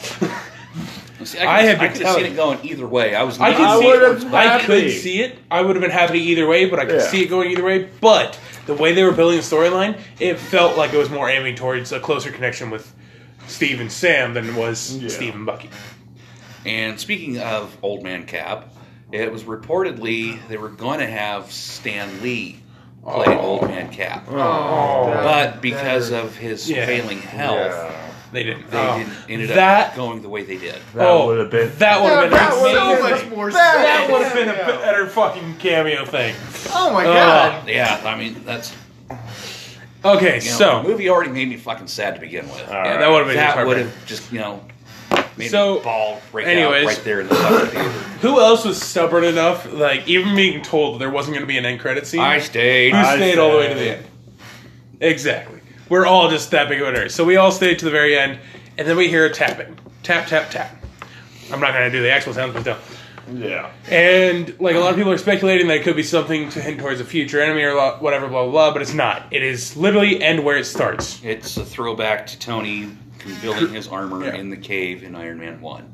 See, I I, had could, been I could have telling seen it going either way. I was. I leaning could I see would've it. I happy. could see it. I would have been happy either way, but I could Yeah. see it going either way. But the way they were building the storyline, it felt like it was more aiming towards a closer connection with Steve and Sam than it was Yeah. Steve and Bucky. And speaking of Old Man Cap, it was reportedly they were going to have Stan Lee play Oh. Old Man Cap, Oh, that- but because that- of his Yeah. failing health, Yeah. They didn't. they Oh. didn't ended That- up going the way they did. That oh, would have been. That would have been that would've amazing. been That much more That would have been a cameo. better fucking cameo thing. Oh my Oh. god. Yeah, I mean that's Okay, you know, so the movie already made me fucking sad to begin with. All yeah, right. that would have been that just would heartbreaking. have just you know made So, me ball break anyways. out right there in the fucking theater. Who else was stubborn enough, like even being told there wasn't going to be an end credit scene? I stayed. Who I stayed all the way to stayed. the end? Exactly. We're all just that big of a nerd. So we all stayed to the very end, and then we hear a tapping. Tap, tap, tap. I'm not going to do the actual sounds, but still. Yeah. And like a lot of people are speculating that it could be something to hint towards a future enemy or lo- whatever, blah, blah, blah, but it's not. It is literally end where it starts. It's a throwback to Tony building his armor Yeah. in the cave in Iron Man one.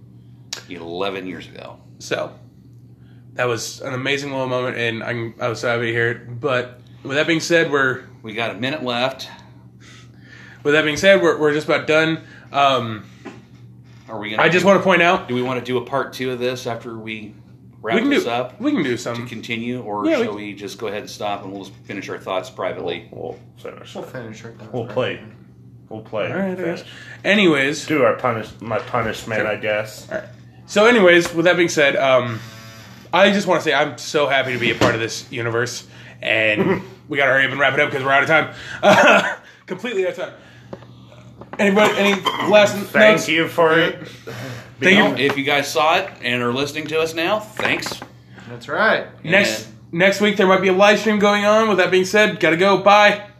eleven years ago. So that was an amazing little moment, and I'm, I was so happy to hear it. But with that being said, we're We got a minute left. with that being said, we're, we're just about done. Um, Are we gonna I just do, want to point out do we want to do a part two of this after we wrap we can this do up we can do to some. continue, or Yeah, we shall can- we just go ahead and stop and we'll just finish our thoughts privately? We'll finish. We'll finish right now. We'll play. We'll play. All right, I Finish. guess. Anyways, Do our punish. My punishment, Sure. I guess. all right. So, anyways, with that being said, um, I just want to say I'm so happy to be a part of this universe, and we gotta hurry up and wrap it up because we're out of time. Uh, completely out of time. Anybody? Any last Thank notes? you for it. Thank you. Well, if you guys saw it and are listening to us now, thanks. That's right. Next next week there might be a live stream going on. With that being said, gotta go. Bye.